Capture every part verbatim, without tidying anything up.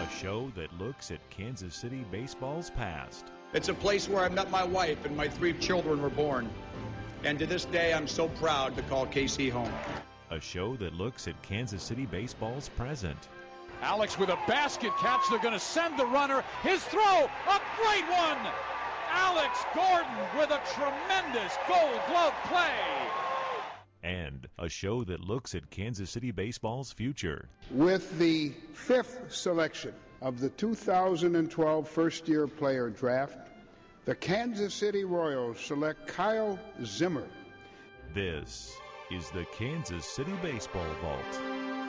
show that looks at Kansas City baseball's past. It's a place where I met my wife and my three children were born. And to this day, I'm so proud to call K C home. A show that looks at Kansas City baseball's present. Alex with a basket catch. They're going to send the runner. His throw, a great one. Alex Gordon with a tremendous Gold Glove play. And a show that looks at Kansas City baseball's future. With the fifth selection of the two thousand twelve first-year player draft, the Kansas City Royals select Kyle Zimmer. This is the Kansas City Baseball Vault.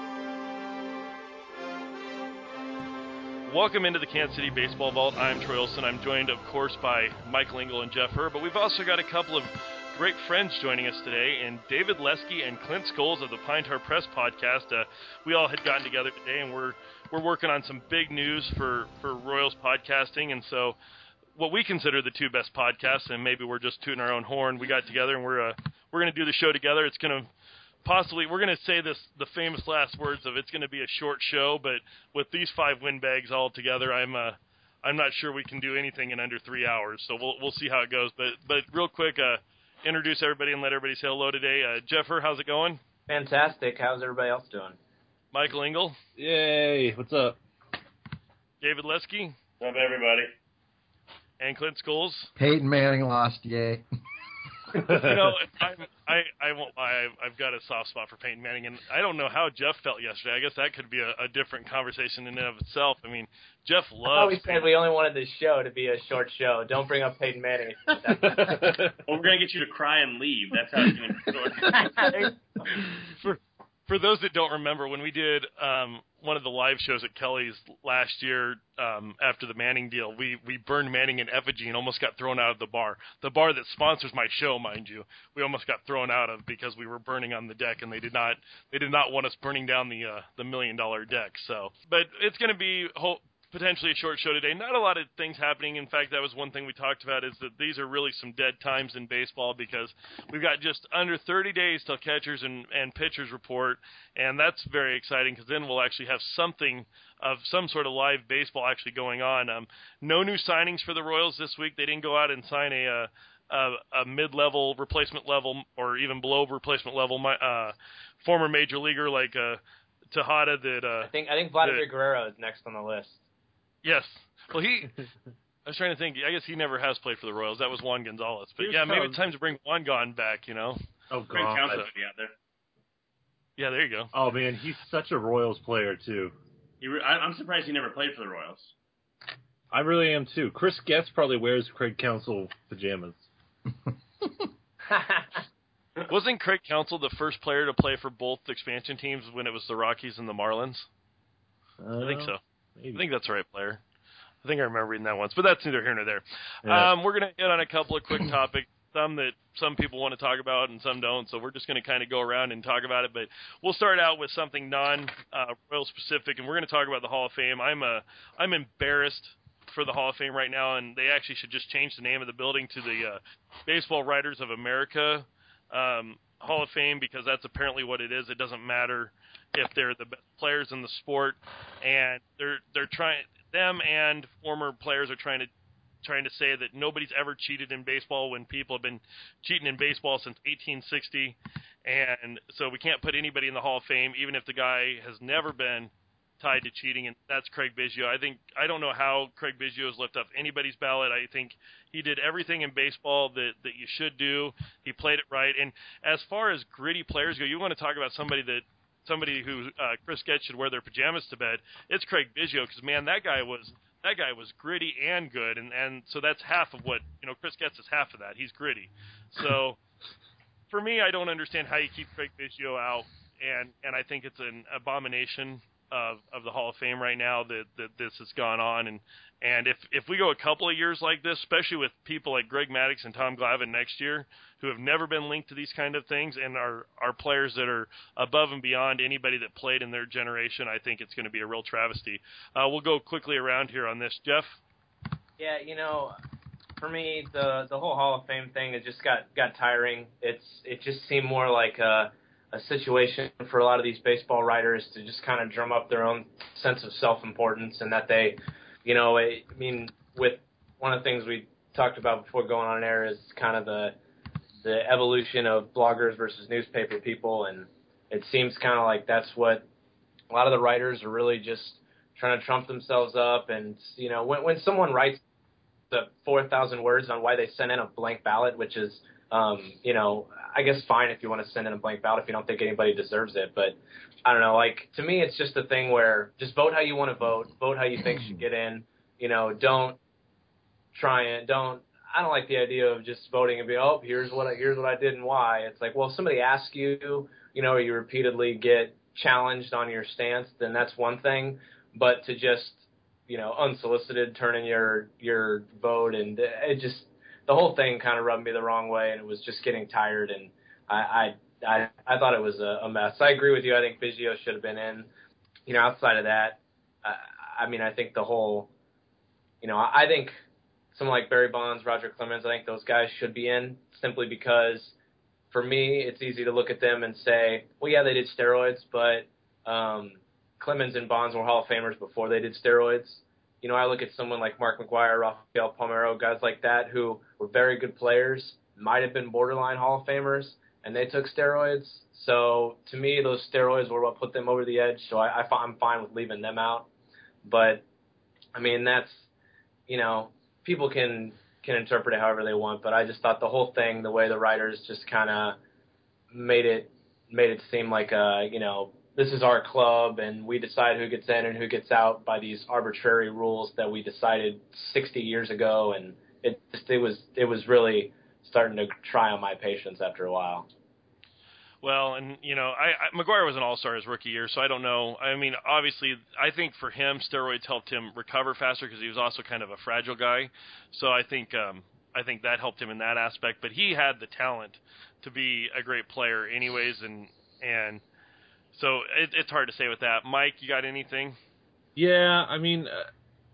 Welcome into the Kansas City Baseball Vault. I'm Troy Olson. I'm joined, of course, by Michael Engel and Jeff Herr, but we've also got a couple of great friends joining us today, and David Lesky and Clint Scholes of the Pine Tar Press podcast. Uh, we all had gotten together today, and we're we're working on some big news for, for Royals podcasting, and so what we consider the two best podcasts, and maybe we're just tooting our own horn, we got together, and we're uh, we're going to do the show together. It's going to possibly, we're going to say this, the famous last words of it's going to be a short show, but with these five windbags all together, I'm uh, I'm not sure we can do anything in under three hours, so we'll we'll see how it goes. But but real quick, uh, introduce everybody and let everybody say hello today. Uh, Jeff Herr, how's it going? Fantastic. How's everybody else doing? Michael Engel. Yay. What's up? David Lesky. What's up, everybody? And Clint Scholes. Peyton Manning lost, yay. You know, I'm, I I won't lie. I've, I've got a soft spot for Peyton Manning, and I don't know how Jeff felt yesterday. I guess that could be a, a different conversation in and of itself. I mean, Jeff loves. I thought we said we only wanted this show to be a short show. Don't bring up Peyton Manning. Well, we're gonna get you to cry and leave. That's how it's gonna be short. for for those that don't remember, when we did um, one of the live shows at Kelly's last year um, after the Manning deal, we, we burned Manning in effigy and almost got thrown out of the bar. The bar that sponsors my show, mind you, we almost got thrown out of because we were burning on the deck, and they did not they did not want us burning down the uh, the million dollar deck. So, but it's going to be ho- potentially a short show today. Not a lot of things happening. In fact, that was one thing we talked about, is that these are really some dead times in baseball because we've got just under thirty days till catchers and, and pitchers report, and that's very exciting because then we'll actually have something of some sort of live baseball actually going on. Um, no new signings for the Royals this week. They didn't go out and sign a, a, a mid-level, replacement level, or even below replacement level uh, former major leaguer like uh, Tejada. That uh, I think I think Vladimir that, Guerrero is next on the list. Yes. Well, he – I was trying to think. I guess he never has played for the Royals. That was Juan Gonzalez. But, yeah, maybe it's time to bring Juan Gon back, you know. Oh, God. Council out there. Yeah, there you go. Oh, man, he's such a Royals player, too. He re- I, I'm surprised he never played for the Royals. I really am, too. Chris Getz probably wears Craig Counsell pajamas. Wasn't Craig Counsell the first player to play for both expansion teams when it was the Rockies and the Marlins? Uh, I think so. Maybe. I think that's the right player. I think I remember reading that once, but that's neither here nor there. Yeah. Um, we're going to hit on a couple of quick topics, some that some people want to talk about and some don't, so we're just going to kind of go around and talk about it. But we'll start out with something non-Royal uh, specific, and we're going to talk about the Hall of Fame. I'm a, I'm embarrassed for the Hall of Fame right now, and they actually should just change the name of the building to the uh, Baseball Writers of America um, Hall of Fame, because that's apparently what it is. It doesn't matter if they're the best players in the sport, and they're they're trying them and former players are trying to trying to say that nobody's ever cheated in baseball when people have been cheating in baseball since eighteen sixty, and so we can't put anybody in the Hall of Fame even if the guy has never been tied to cheating, and that's Craig Biggio. I think I don't know how Craig Biggio has lifted up anybody's ballot. I think he did everything in baseball that, that you should do. He played it right, and as far as gritty players go, you want to talk about somebody that somebody who uh, Chris Getz should wear their pajamas to bed. It's Craig Biggio, because man, that guy was that guy was gritty and good, and, and so that's half of what you know. Chris Getz is half of that. He's gritty. So for me, I don't understand how you keep Craig Biggio out, and, and I think it's an abomination of, of the Hall of Fame right now that, that this has gone on, and and if if we go a couple of years like this, especially with people like Greg Maddux and Tom Glavine next year, who have never been linked to these kind of things and are, are players that are above and beyond anybody that played in their generation, I think it's going to be a real travesty. Uh, we'll go quickly around here on this. Jeff? Yeah, you know, for me, the the whole Hall of Fame thing, it just got, got tiring. It's It just seemed more like a, a situation for a lot of these baseball writers to just kind of drum up their own sense of self-importance, and that they, you know, I mean, with one of the things we talked about before going on air is kind of the the evolution of bloggers versus newspaper people, and it seems kind of like that's what a lot of the writers are really just trying to trump themselves up. And, you know, when when someone writes the four thousand words on why they sent in a blank ballot, which is, um, you know, I guess fine if you want to send in a blank ballot if you don't think anybody deserves it. But I don't know, like, to me, it's just a thing where just vote how you want to vote, vote how you think should get in, you know, don't try and don't, I don't like the idea of just voting and being, oh, here's what I, here's what I did and why. It's like, well, if somebody asks you, you know, or you repeatedly get challenged on your stance, then that's one thing. But to just, you know, unsolicited turn in your, your vote, and it just, the whole thing kind of rubbed me the wrong way, and it was just getting tired, and I I, I, I thought it was a, a mess. I agree with you. I think Biggio should have been in. You know, outside of that, I, I mean, I think the whole, you know, I think someone like Barry Bonds, Roger Clemens, I think those guys should be in, simply because for me, it's easy to look at them and say, well, yeah, they did steroids, but um, Clemens and Bonds were Hall of Famers before they did steroids. You know, I look at someone like Mark McGwire, Rafael Palmeiro, guys like that who were very good players, might have been borderline Hall of Famers, and they took steroids. So to me, those steroids were what put them over the edge. So I, I, I'm fine with leaving them out. But, I mean, that's, you know, people can can interpret it however they want, but I just thought the whole thing, the way the writers just kind of made it made it seem like, uh, you know, this is our club and we decide who gets in and who gets out by these arbitrary rules that we decided sixty years ago, and it just, it was it was really starting to try on my patience after a while. Well, and, you know, I, I McGwire was an all-star his rookie year, so I don't know. I mean, obviously, I think for him, steroids helped him recover faster because he was also kind of a fragile guy. So I think um, I think that helped him in that aspect. But he had the talent to be a great player anyways, and and so it, it's hard to say with that. Mike, you got anything? Yeah, I mean, uh,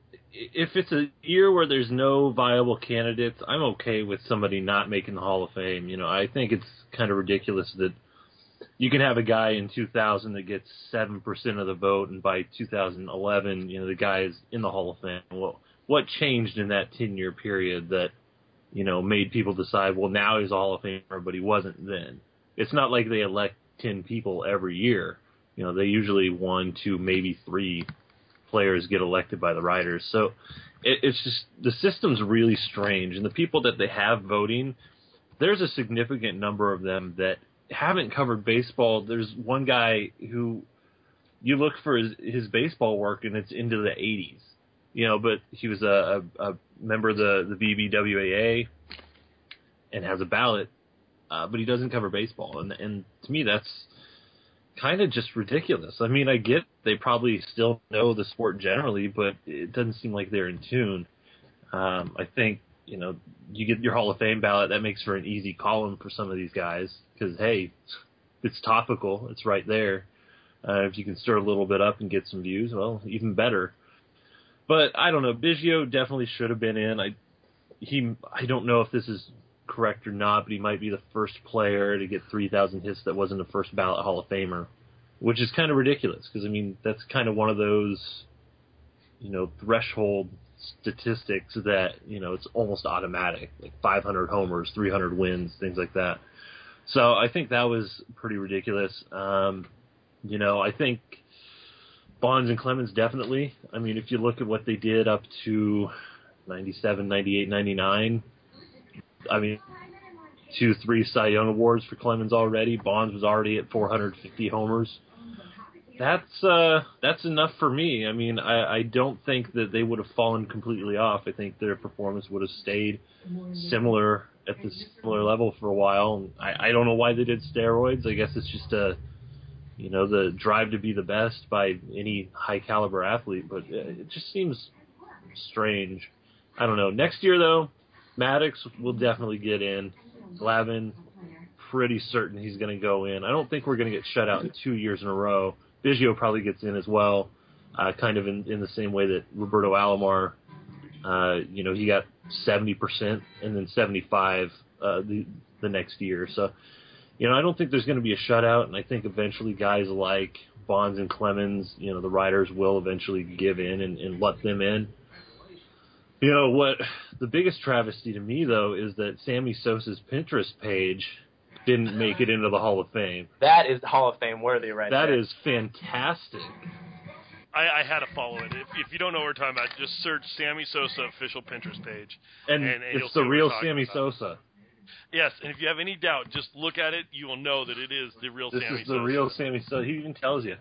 if it's a year where there's no viable candidates, I'm okay with somebody not making the Hall of Fame. You know, I think it's kind of ridiculous that you can have a guy in two thousand that gets seven percent of the vote, and by two thousand eleven, you know, the guy is in the Hall of Fame. Well, what changed in that ten-year period that, you know, made people decide, well, now he's a Hall of Famer, but he wasn't then? It's not like they elect ten people every year. You know, they usually one, two, maybe three players get elected by the writers. So it, it's just, the system's really strange, and the people that they have voting, there's a significant number of them that haven't covered baseball. There's one guy who you look for his, his baseball work and it's into the eighties, you know, but he was a, a, a member of the, the B B W A A and has a ballot, uh, but he doesn't cover baseball. And, and to me, that's kind of just ridiculous. I mean, I get they probably still know the sport generally, but it doesn't seem like they're in tune. Um, I think, you know, you get your Hall of Fame ballot, that makes for an easy column for some of these guys because, hey, it's topical. It's right there. Uh, if you can stir a little bit up and get some views, well, even better. But I don't know. Biggio definitely should have been in. I he I don't know if this is correct or not, but he might be the first player to get three thousand hits that wasn't a first ballot Hall of Famer, which is kind of ridiculous because, I mean, that's kind of one of those, you know, threshold statistics that, you know, it's almost automatic, like five hundred homers, three hundred wins, things like that. So I think that was pretty ridiculous. Um, you know, I think Bonds and Clemens definitely. I mean, if you look at what they did up to ninety-seven, ninety-eight, ninety-nine, I mean, two, three Cy Young awards for Clemens already. Bonds was already at four hundred fifty homers. That's uh, that's enough for me. I mean, I, I don't think that they would have fallen completely off. I think their performance would have stayed similar at the similar level for a while. I, I don't know why they did steroids. I guess it's just a, you know, the drive to be the best by any high caliber athlete. But it just seems strange. I don't know. Next year though, Maddox will definitely get in. Glavine, pretty certain he's going to go in. I don't think we're going to get shut out in two years in a row. Biggio probably gets in as well, uh, kind of in, in the same way that Roberto Alomar, uh, you know, he got seventy percent and then seventy-five uh, the the next year. So you know, I don't think there's going to be a shutout, and I think eventually guys like Bonds and Clemens, you know, the riders will eventually give in and, and let them in. You know, what the biggest travesty to me, though, is that Sammy Sosa's Pinterest page didn't make it into the Hall of Fame. That is Hall of Fame worthy right that there. That is fantastic. I, I had to follow it. If, if you don't know what we're talking about, just search Sammy Sosa official Pinterest page. And, and, and it's you'll the see real what Sammy about. Sosa. Yes, and if you have any doubt, just look at it. You will know that it is the real this Sammy is the Sosa. real Sammy Sosa. He even tells you.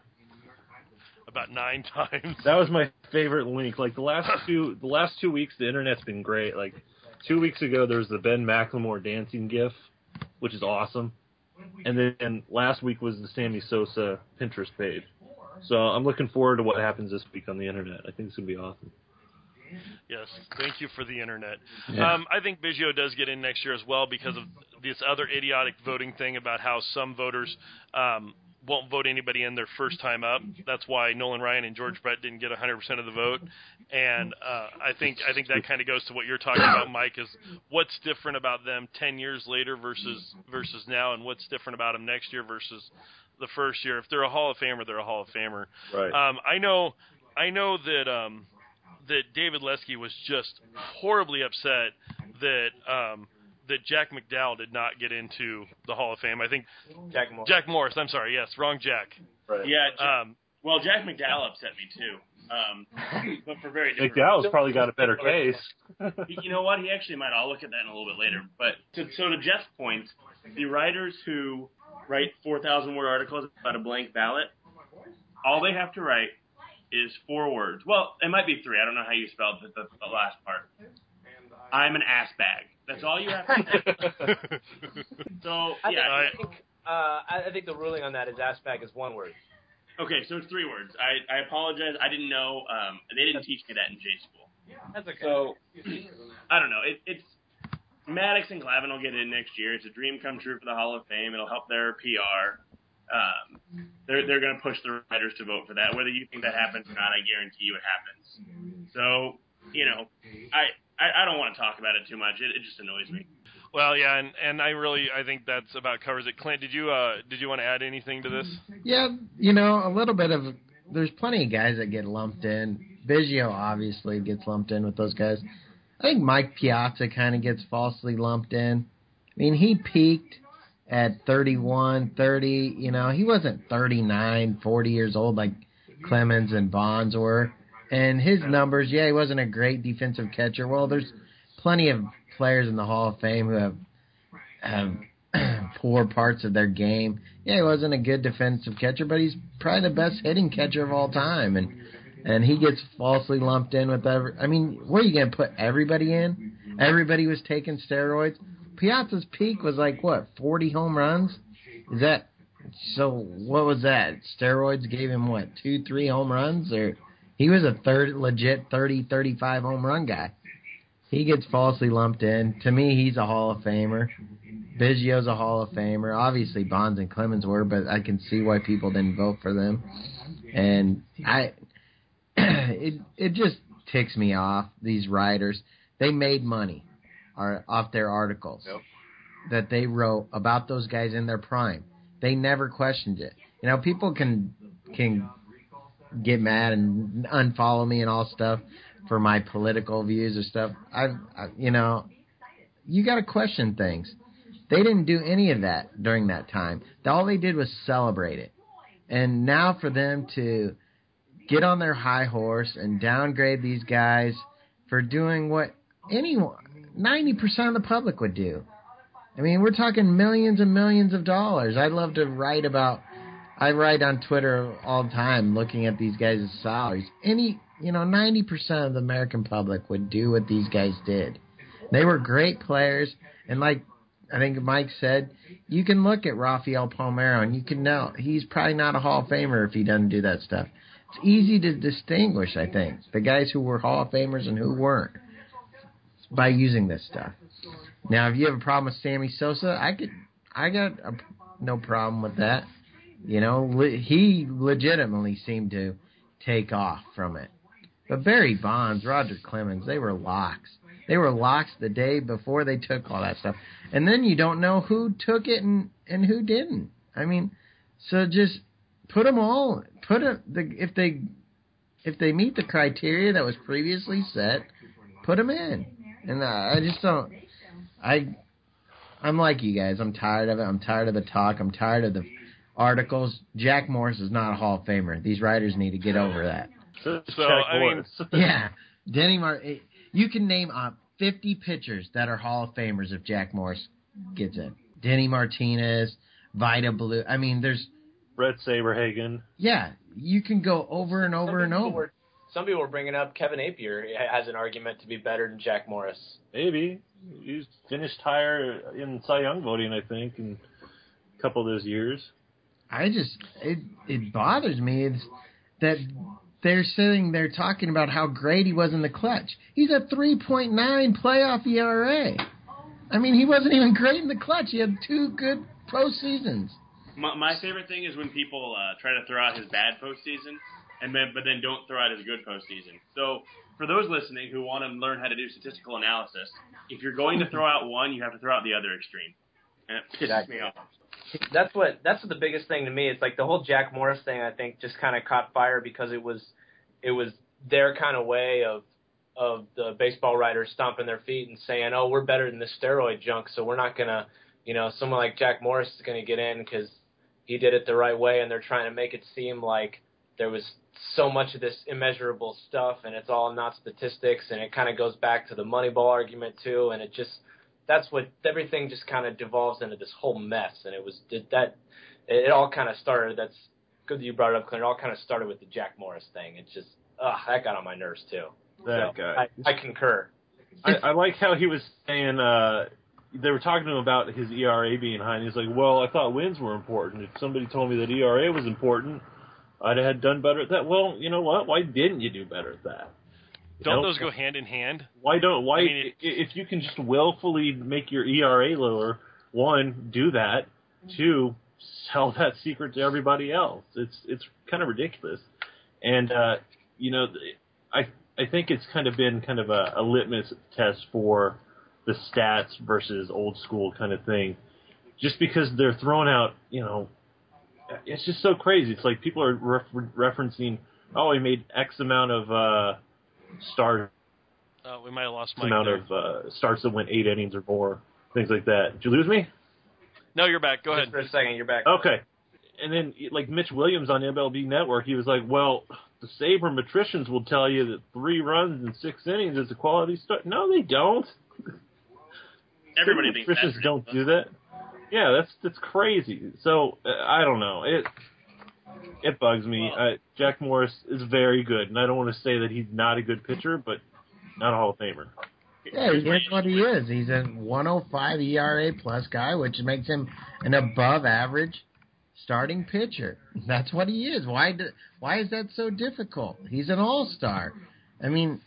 About nine times. That was my favorite link. Like the last two, the last two weeks, the internet's been great. Like two weeks ago, there was the Ben McLemore dancing GIF, which is awesome, and then last week was the Sammy Sosa Pinterest page. So I'm looking forward to what happens this week on the internet. I think it's gonna be awesome. Yes, thank you for the internet. Yeah. Um, I think Biggio does get in next year as well because of this other idiotic voting thing about how some voters um, won't vote anybody in their first time up. That's why Nolan Ryan and George Brett didn't get one hundred percent of the vote. And uh, I think I think that kind of goes to what you're talking about, Mike, is what's different about them ten years later versus versus now, and what's different about them next year versus the first year. If they're a Hall of Famer, they're a Hall of Famer. Right. Um, I know I know that um, that David Lesky was just horribly upset that um, that Jack McDowell did not get into the Hall of Fame. I think Jack Morris. Jack Morris. I'm sorry. Yes, wrong Jack. Right. Yeah. Jack, Um, well, Jack McDowell upset me too, um, but for very different. McDowell's probably got a better case. You know what? He actually might. I'll look at that in a little bit later. But to, so to Jeff's point, the writers who write four thousand word articles about a blank ballot, all they have to write is four words. Well, it might be three. I don't know how you spelled the, the, the last part. I'm an ass bag. That's all you have to say. So, I yeah. think, uh, I think the ruling on that is ass bag is one word. Okay, so it's three words. I, I apologize. I didn't know. Um, they didn't teach me that in J school. That's okay. So, I don't know. It, it's Maddox and Glavine will get in next year. It's a dream come true for the Hall of Fame. It'll help their P R. Um, they're they're going to push the writers to vote for that. Whether you think that happens or not, I guarantee you it happens. So, you know, I, I, I don't want to talk about it too much. It, it just annoys me. Well, yeah, and, and I really I think that's about covers it. Clint, did you uh did you want to add anything to this? Yeah, you know, a little bit of there's plenty of guys that get lumped in. Biggio obviously gets lumped in with those guys. I think Mike Piazza kind of gets falsely lumped in. I mean, he peaked at thirty-one, thirty, you know, he wasn't thirty-nine, forty years old like Clemens and Bonds were. And his numbers, yeah, he wasn't a great defensive catcher. Well, there's plenty of players in the Hall of Fame who have have poor parts of their game. Yeah, he wasn't a good defensive catcher, but he's probably the best hitting catcher of all time. And and he gets falsely lumped in with every. I mean, where are you going to put everybody in? Everybody was taking steroids. Piazza's peak was like, what, forty home runs? Is that so? What was that? Steroids gave him, what, two, three home runs? Or he was a third legit thirty, thirty-five home run guy. He gets falsely lumped in. To me, he's a Hall of Famer. Biggio's a Hall of Famer. Obviously, Bonds and Clemens were, but I can see why people didn't vote for them. And I, it it just ticks me off, these writers. They made money are off their articles yep. that they wrote about those guys in their prime. They never questioned it. You know, people can can get mad and unfollow me and all stuff for my political views or stuff. I've, I, you know, you got to question things. They didn't do any of that during that time. All they did was celebrate it. And now for them to get on their high horse and downgrade these guys for doing what anyone, ninety percent of the public would do. I mean, we're talking millions and millions of dollars. I'd love to write about, I write on Twitter all the time looking at these guys' salaries. Any, you know, ninety percent of the American public would do what these guys did. They were great players, and like I think Mike said, you can look at Rafael Palmeiro, and you can know he's probably not a Hall of Famer if he doesn't do that stuff. It's easy to distinguish, I think, the guys who were Hall of Famers and who weren't by using this stuff. Now, if you have a problem with Sammy Sosa, I could, I got a, no problem with that. You know, le- he legitimately seemed to take off from it. But Barry Bonds, Roger Clemens, they were locks. They were locks the day before they took all that stuff. And then you don't know who took it and, and who didn't. I mean, so just put them all, put a, the, if they, if they meet the criteria that was previously set, put them in. And uh, I just don't, I, I'm like you guys. I'm tired of it. I'm tired of the talk. I'm tired of the articles. Jack Morris is not a Hall of Famer. These writers need to get over that. So, so I mean, yeah, Denny Martin. You can name uh, fifty pitchers that are Hall of Famers if Jack Morris gets in. Denny Martinez, Vida Blue. I mean, there's Brett Saberhagen. Yeah, you can go over and over and over. Were, some people were bringing up Kevin Napier has an argument to be better than Jack Morris. Maybe. He's finished higher in Cy Young voting, I think, in a couple of those years. I just, it it bothers me it's that they're sitting there talking about how great he was in the clutch. He's a three point nine playoff E R A. I mean, he wasn't even great in the clutch. He had two good postseasons. My, my favorite thing is when people uh, try to throw out his bad postseason, and then but then don't throw out his good postseason. So for those listening who want to learn how to do statistical analysis, if you're going to throw out one, you have to throw out the other extreme. And it pisses Exactly. me off. That's what that's the biggest thing to me. It's like the whole Jack Morris thing, I think, just kind of caught fire because it was it was their kind of way of of the baseball writers stomping their feet and saying, oh, we're better than this steroid junk, so we're not going to, you know, someone like Jack Morris is going to get in because he did it the right way, and they're trying to make it seem like there was so much of this immeasurable stuff, and it's all not statistics, and it kind of goes back to the Moneyball argument, too, and it just – that's what – everything just kind of devolves into this whole mess, and it was – that it all kind of started – that's good that you brought it up, Clint. It all kind of started with the Jack Morris thing. It's just – ugh, that got on my nerves, too. That so guy. I, I concur. I, I like how he was saying uh, – they were talking to him about his E R A being high, and he's like, well, I thought wins were important. If somebody told me that E R A was important, I'd have done better at that. Well, you know what? Why didn't you do better at that? You don't know? those go hand in hand? Why don't, why, I mean, it, if you can just willfully make your E R A lower, one, do that, two, sell that secret to everybody else. It's, it's kind of ridiculous. And, uh, you know, I, I think it's kind of been kind of a, a litmus test for the stats versus old school kind of thing, just because they're throwing out, you know, it's just so crazy. It's like people are refer- referencing, oh, he made X amount of uh, stars. Oh, we might have lost X Mike amount there. of uh, starts that went eight innings or more, things like that. Did you lose me? No, you're back. Go Just ahead. for a second, you're back. Okay. And then, like Mitch Williams on M L B Network, he was like, well, the sabermetricians will tell you that three runs in six innings is a quality start. No, they don't. Everybody thinks that's Patricians don't ridiculous. do that. Yeah, that's that's crazy. So uh, I don't know. It it bugs me. Well, uh, Jack Morris is very good, and I don't want to say that he's not a good pitcher, but not a Hall of Famer. Yeah, here's what he is. He's a one oh five E R A plus guy, which makes him an above average starting pitcher. That's what he is. Why do, why is that so difficult? He's an all-star. I mean,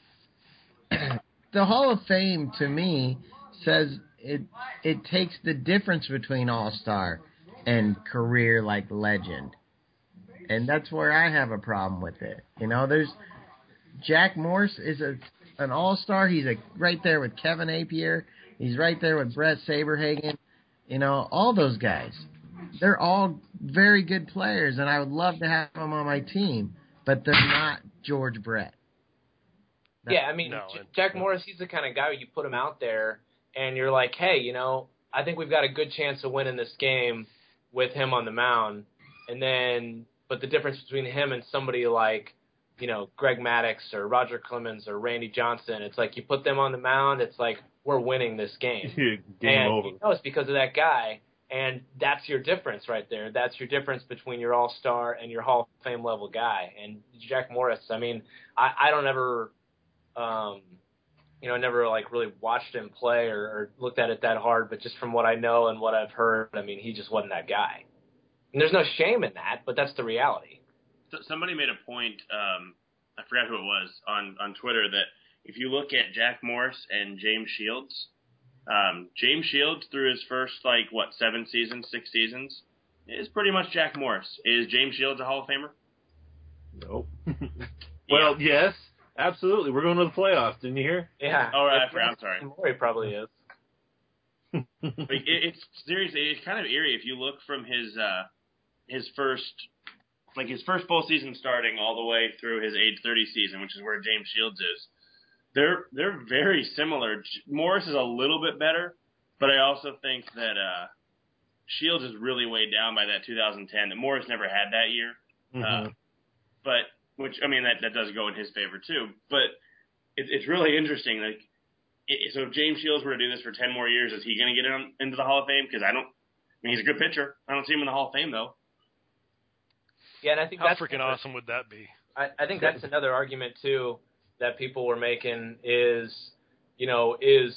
the Hall of Fame to me says it it takes the difference between all-star and career like legend. And that's where I have a problem with it. You know, there's Jack Morris is a an all-star. He's a, right there with Kevin Napier. He's right there with Brett Saberhagen. You know, all those guys. They're all very good players, and I would love to have them on my team, but they're not George Brett. That, yeah, I mean, no, J- Jack Morris, he's the kind of guy you put him out there, and you're like, hey, you know, I think we've got a good chance of winning this game with him on the mound. And then, but the difference between him and somebody like, you know, Greg Maddux or Roger Clemens or Randy Johnson, it's like you put them on the mound, it's like we're winning this game. Game and over. you know it's because of that guy, and that's your difference right there. That's your difference between your all-star and your Hall of Fame level guy. And Jack Morris, I mean, I, I don't ever, um, you know, never like really watched him play or, or looked at it that hard, but just from what I know and what I've heard, I mean, he just wasn't that guy. And there's no shame in that, but that's the reality. So somebody made a point, um, I forgot who it was, on, on Twitter, that if you look at Jack Morris and James Shields, um, James Shields through his first, like, what, seven seasons, six seasons, is pretty much Jack Morris. Is James Shields a Hall of Famer? Nope. Well, Yeah. yes. Absolutely. We're going to the playoffs. Didn't you hear? Yeah. Oh, right. I forgot. I'm sorry. Morey probably is. Like, it, it's seriously, it's kind of eerie if you look from his uh, his first, like his first full season starting all the way through his age thirty season, which is where James Shields is. They're they're very similar. Morris is a little bit better, but I also think that uh, Shields is really weighed down by that two thousand ten. That Morris never had that year, Mm-hmm. uh, but which I mean that that does go in his favor too. But it, it's really interesting. Like, it, so if James Shields were to do this for ten more years, is he going to get in, into the Hall of Fame? Because I don't. I mean, he's a good pitcher. I don't see him in the Hall of Fame though. Yeah, and I think How that's freaking awesome would that be? I, I think that's another argument too that people were making is, you know, is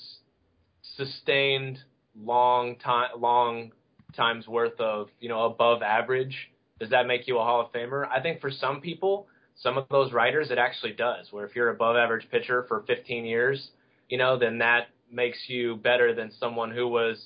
sustained long time, long times worth of, you know, above average. Does that make you a Hall of Famer? I think for some people, some of those writers, it actually does. Where if you're an above average pitcher for fifteen years, you know, then that makes you better than someone who was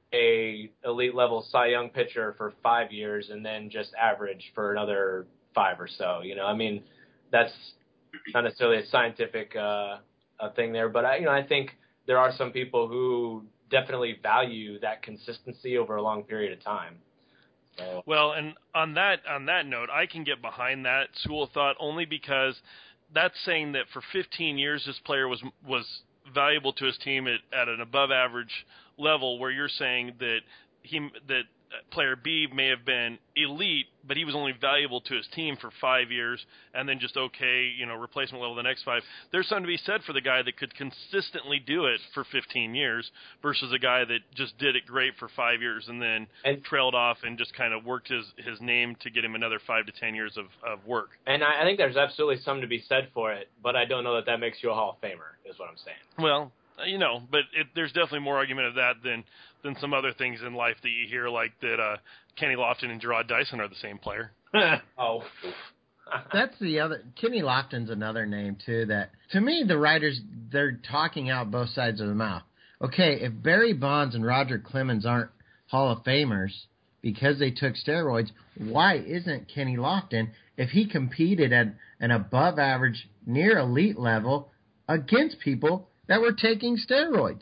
a elite level Cy Young pitcher for five years and then just average for another five or so. You know, I mean, that's not necessarily a scientific uh, a thing there, but I, you know, I think there are some people who definitely value that consistency over a long period of time. So. Well, and on that on that note, I can get behind that school of thought only because that's saying that for fifteen years this player was was valuable to his team at, at an above average level, where you're saying that he that player B may have been elite, but he was only valuable to his team for five years and then just okay, you know, replacement level the next five. There's something to be said for the guy that could consistently do it for fifteen years versus a guy that just did it great for five years and then and, trailed off and just kind of worked his, his name to get him another five to ten years of, of work. And I, I think there's absolutely something to be said for it, but I don't know that that makes you a Hall of Famer, is what I'm saying. Well, you know, but it, there's definitely more argument of that than than some other things in life that you hear, like that uh, Kenny Lofton and Gerard Dyson are the same player. Oh. That's the other. Kenny Lofton's another name, too, that, to me, the writers, they're talking out both sides of the mouth. Okay, if Barry Bonds and Roger Clemens aren't Hall of Famers because they took steroids, why isn't Kenny Lofton, if he competed at an above-average, near-elite level against people that were taking steroids?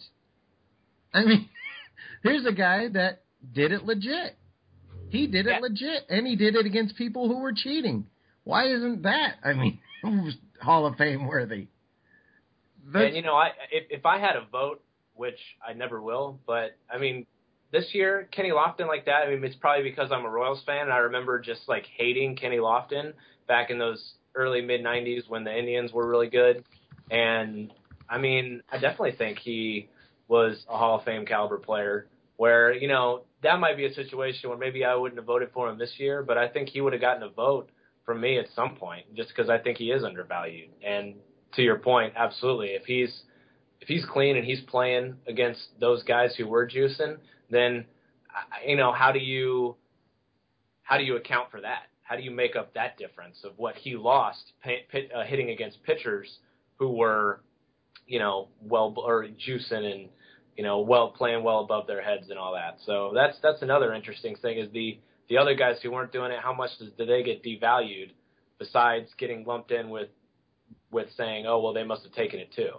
I mean, here's a guy that did it legit. He did it yeah. legit, and he did it against people who were cheating. Why isn't that, I mean, Hall of Fame worthy? That's, and, you know, I if, if I had a vote, which I never will, but, I mean, this year, Kenny Lofton like that, I mean, it's probably because I'm a Royals fan, and I remember just, like, hating Kenny Lofton back in those early, mid-nineties when the Indians were really good. And, I mean, I definitely think he was a Hall of Fame caliber player where, you know, that might be a situation where maybe I wouldn't have voted for him this year, but I think he would have gotten a vote from me at some point just because I think he is undervalued. And to your point, absolutely. If he's if he's clean and he's playing against those guys who were juicing, then, you know, how do you how do you account for that? How do you make up that difference of what he lost pit, pit, uh, hitting against pitchers who were, you know, well or juicing and, you know, well playing well above their heads and all that. So that's that's another interesting thing is the the other guys who weren't doing it. How much does, do they get devalued besides getting lumped in with with saying, oh well, they must have taken it too?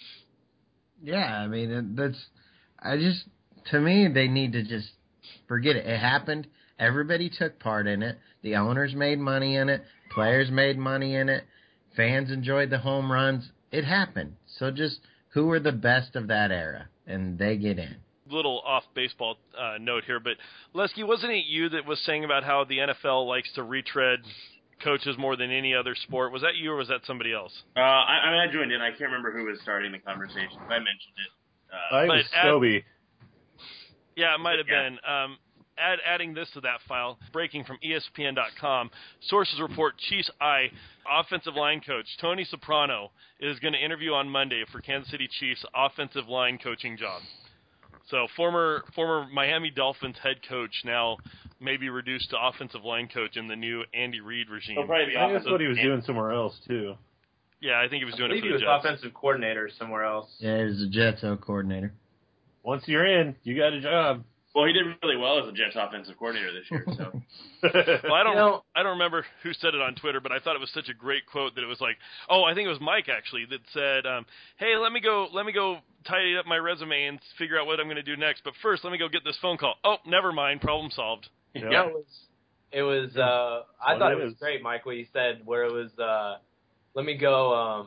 Yeah, I mean that's I just to me they need to just forget it. It happened. Everybody took part in it. The owners made money in it. Players made money in it. Fans enjoyed the home runs. It happened. So just who are the best of that era? And they get in. Little off baseball uh, note here, but Lesky, wasn't it you that was saying about how the N F L likes to retread coaches more than any other sport? Was that you or was that somebody else? Uh, I, I, mean, I joined in. I can't remember who was starting the conversation. I mentioned it. Uh, I was Scobie. Yeah, it might have yeah. been. Um, add, adding this to that file, breaking from E S P N dot com, sources report Chiefs eye offensive line coach Tony Soprano is going to interview on Monday for Kansas City Chiefs offensive line coaching job. So former former Miami Dolphins head coach now may be reduced to offensive line coach in the new Andy Reid regime. He'll probably be I think that's what he was doing somewhere else too. Yeah, I think he was doing I it for he the was Jets. offensive coordinator somewhere else. Yeah, he was a Jets coordinator. Once you're in, you got a job. Well, he did really well as the Jets offensive coordinator this year. So, well, I don't, You know, I don't remember who said it on Twitter, but I thought it was such a great quote that it was like, oh, I think it was Mike actually that said, um, "Hey, let me go, let me go tidy up my resume and figure out what I'm going to do next. But first, let me go get this phone call. Oh, never mind, problem solved." Yeah. Yeah, it was. It was. Uh, I What thought it it was is. great, Mike. What you said, where it was. Uh, let me go. Um,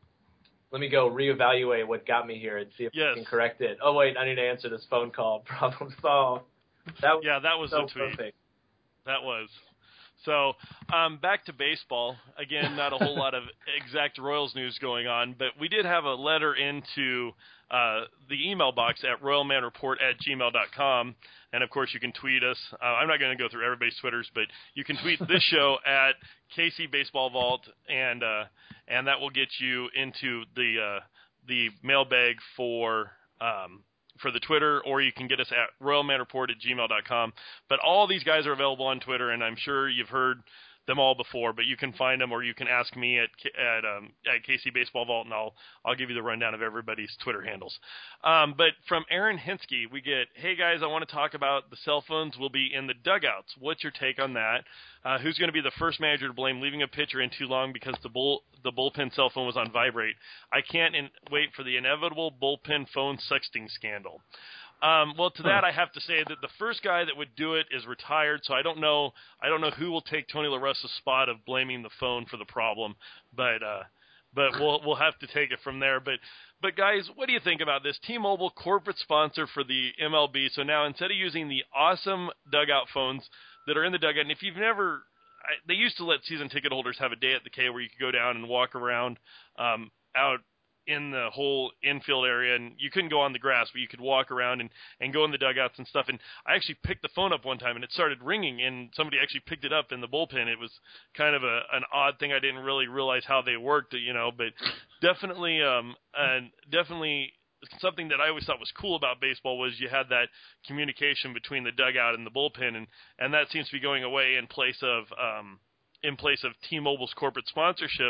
let me go reevaluate what got me here and see if Yes. I can correct it. Oh wait, I need to answer this phone call. Problem solved. That was Yeah, that was so the tweet. perfect. That was. So, um, back to baseball. Again, not a whole lot of exact Royals news going on, but we did have a letter into uh, the email box at royalmanreport at gmail dot com. And, of course, you can tweet us. Uh, I'm not going to go through everybody's Twitters, but you can tweet this show at K C Baseball Vault, and uh, and that will get you into the uh, the mailbag for um, for the Twitter, or you can get us at royalmanreport at gmail dot com. But all these guys are available on Twitter, and I'm sure you've heard them all before, but you can find them, or you can ask me at at um, at K C Baseball Vault, and I'll I'll give you the rundown of everybody's Twitter handles. Um, but from Aaron Hinsky, we get, hey guys, I want to talk about the cell phones will be in the dugouts. What's your take on that? Uh, who's going to be the first manager to blame leaving a pitcher in too long because the bull the bullpen cell phone was on vibrate? I can't in, wait for the inevitable bullpen phone sexting scandal. Um, well, to that I have to say that the first guy that would do it is retired, so I don't know. I don't know who will take Tony La Russa's spot of blaming the phone for the problem, but uh, but we'll we'll have to take it from there. But but guys, what do you think about this? T-Mobile, corporate sponsor for the M L B. So now instead of using the awesome dugout phones that are in the dugout, and if you've never, I, they used to let season ticket holders have a day at the K where you could go down and walk around um, out in the whole infield area, and you couldn't go on the grass, but you could walk around and, and go in the dugouts and stuff. And I actually picked the phone up one time, and it started ringing, and somebody actually picked it up in the bullpen. It was kind of a an odd thing. I didn't really realize how they worked, you know, but definitely, um, and definitely something that I always thought was cool about baseball was you had that communication between the dugout and the bullpen, and, and that seems to be going away in place of um, in place of T-Mobile's corporate sponsorship.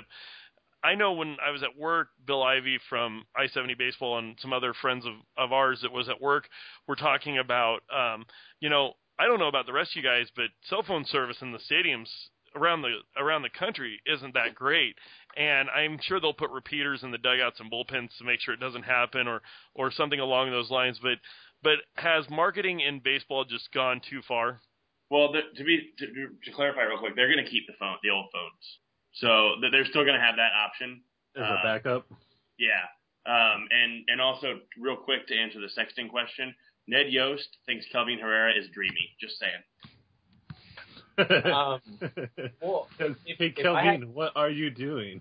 I know when I was at work, Bill Ivey from I seventy Baseball and some other friends of, of ours that was at work were talking about, um, you know, I don't know about the rest of you guys, but cell phone service in the stadiums around the around the country isn't that great. And I'm sure they'll put repeaters in the dugouts and bullpens to make sure it doesn't happen or, or something along those lines. But but has marketing in baseball just gone too far? well, the, to be to, to clarify real quick, they're going to keep the phone, the old phones. So they're still going to have that option. As uh, a backup? Yeah. Um, and, and also, real quick to answer the sexting question, Ned Yost thinks Kelvin Herrera is dreamy. Just saying. Um, well, if, hey, if Kelvin, I had, what are you doing?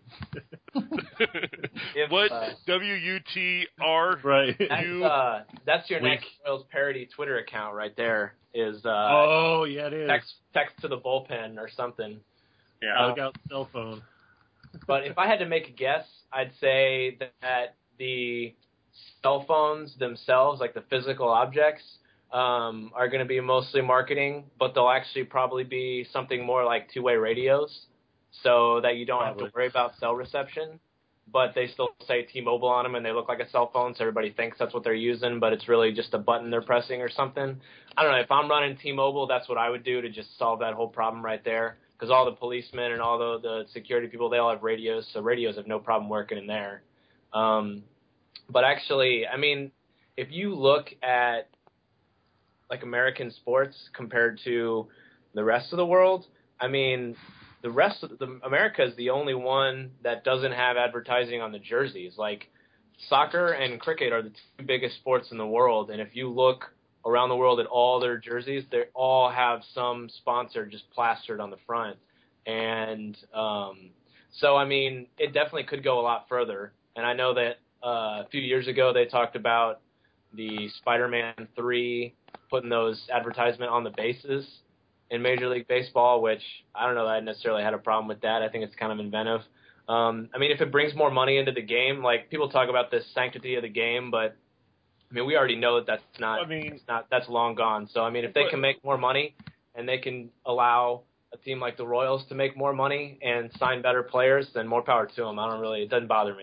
if, What? uh, W U T R? Right. that's, You- uh, that's your Wink. next Royals parody Twitter account right there. Is uh, oh, yeah, it is. text text to the bullpen or something. Yeah. Look out cell phone. But if I had to make a guess, I'd say that the cell phones themselves, like the physical objects, um, are going to be mostly marketing, but they'll actually probably be something more like two-way radios so that you don't Probably. have to worry about cell reception. But they still say T-Mobile on them, and they look like a cell phone, so everybody thinks that's what they're using, but it's really just a button they're pressing or something. I don't know. If I'm running T-Mobile, that's what I would do to just solve that whole problem right there. Because all the policemen and all the, the security people, they all have radios, so radios have no problem working in there. Um, but actually, I mean, if you look at like American sports compared to the rest of the world, I mean, the rest of the America is the only one that doesn't have advertising on the jerseys. Like soccer and cricket are the two biggest sports in the world, and if you look around the world at all their jerseys, they all have some sponsor just plastered on the front. And um, so, I mean, it definitely could go a lot further. And I know that uh, a few years ago they talked about the Spider-Man three putting those advertisement on the bases in Major League Baseball, which I don't know that I necessarily had a problem with that. I think it's kind of inventive. Um, I mean, if it brings more money into the game, like people talk about this sanctity of the game, but I mean, we already know that that's not, I mean, that's not, that's long gone. So, I mean, if they can make more money and they can allow a team like the Royals to make more money and sign better players, then more power to them. I don't really, it doesn't bother me.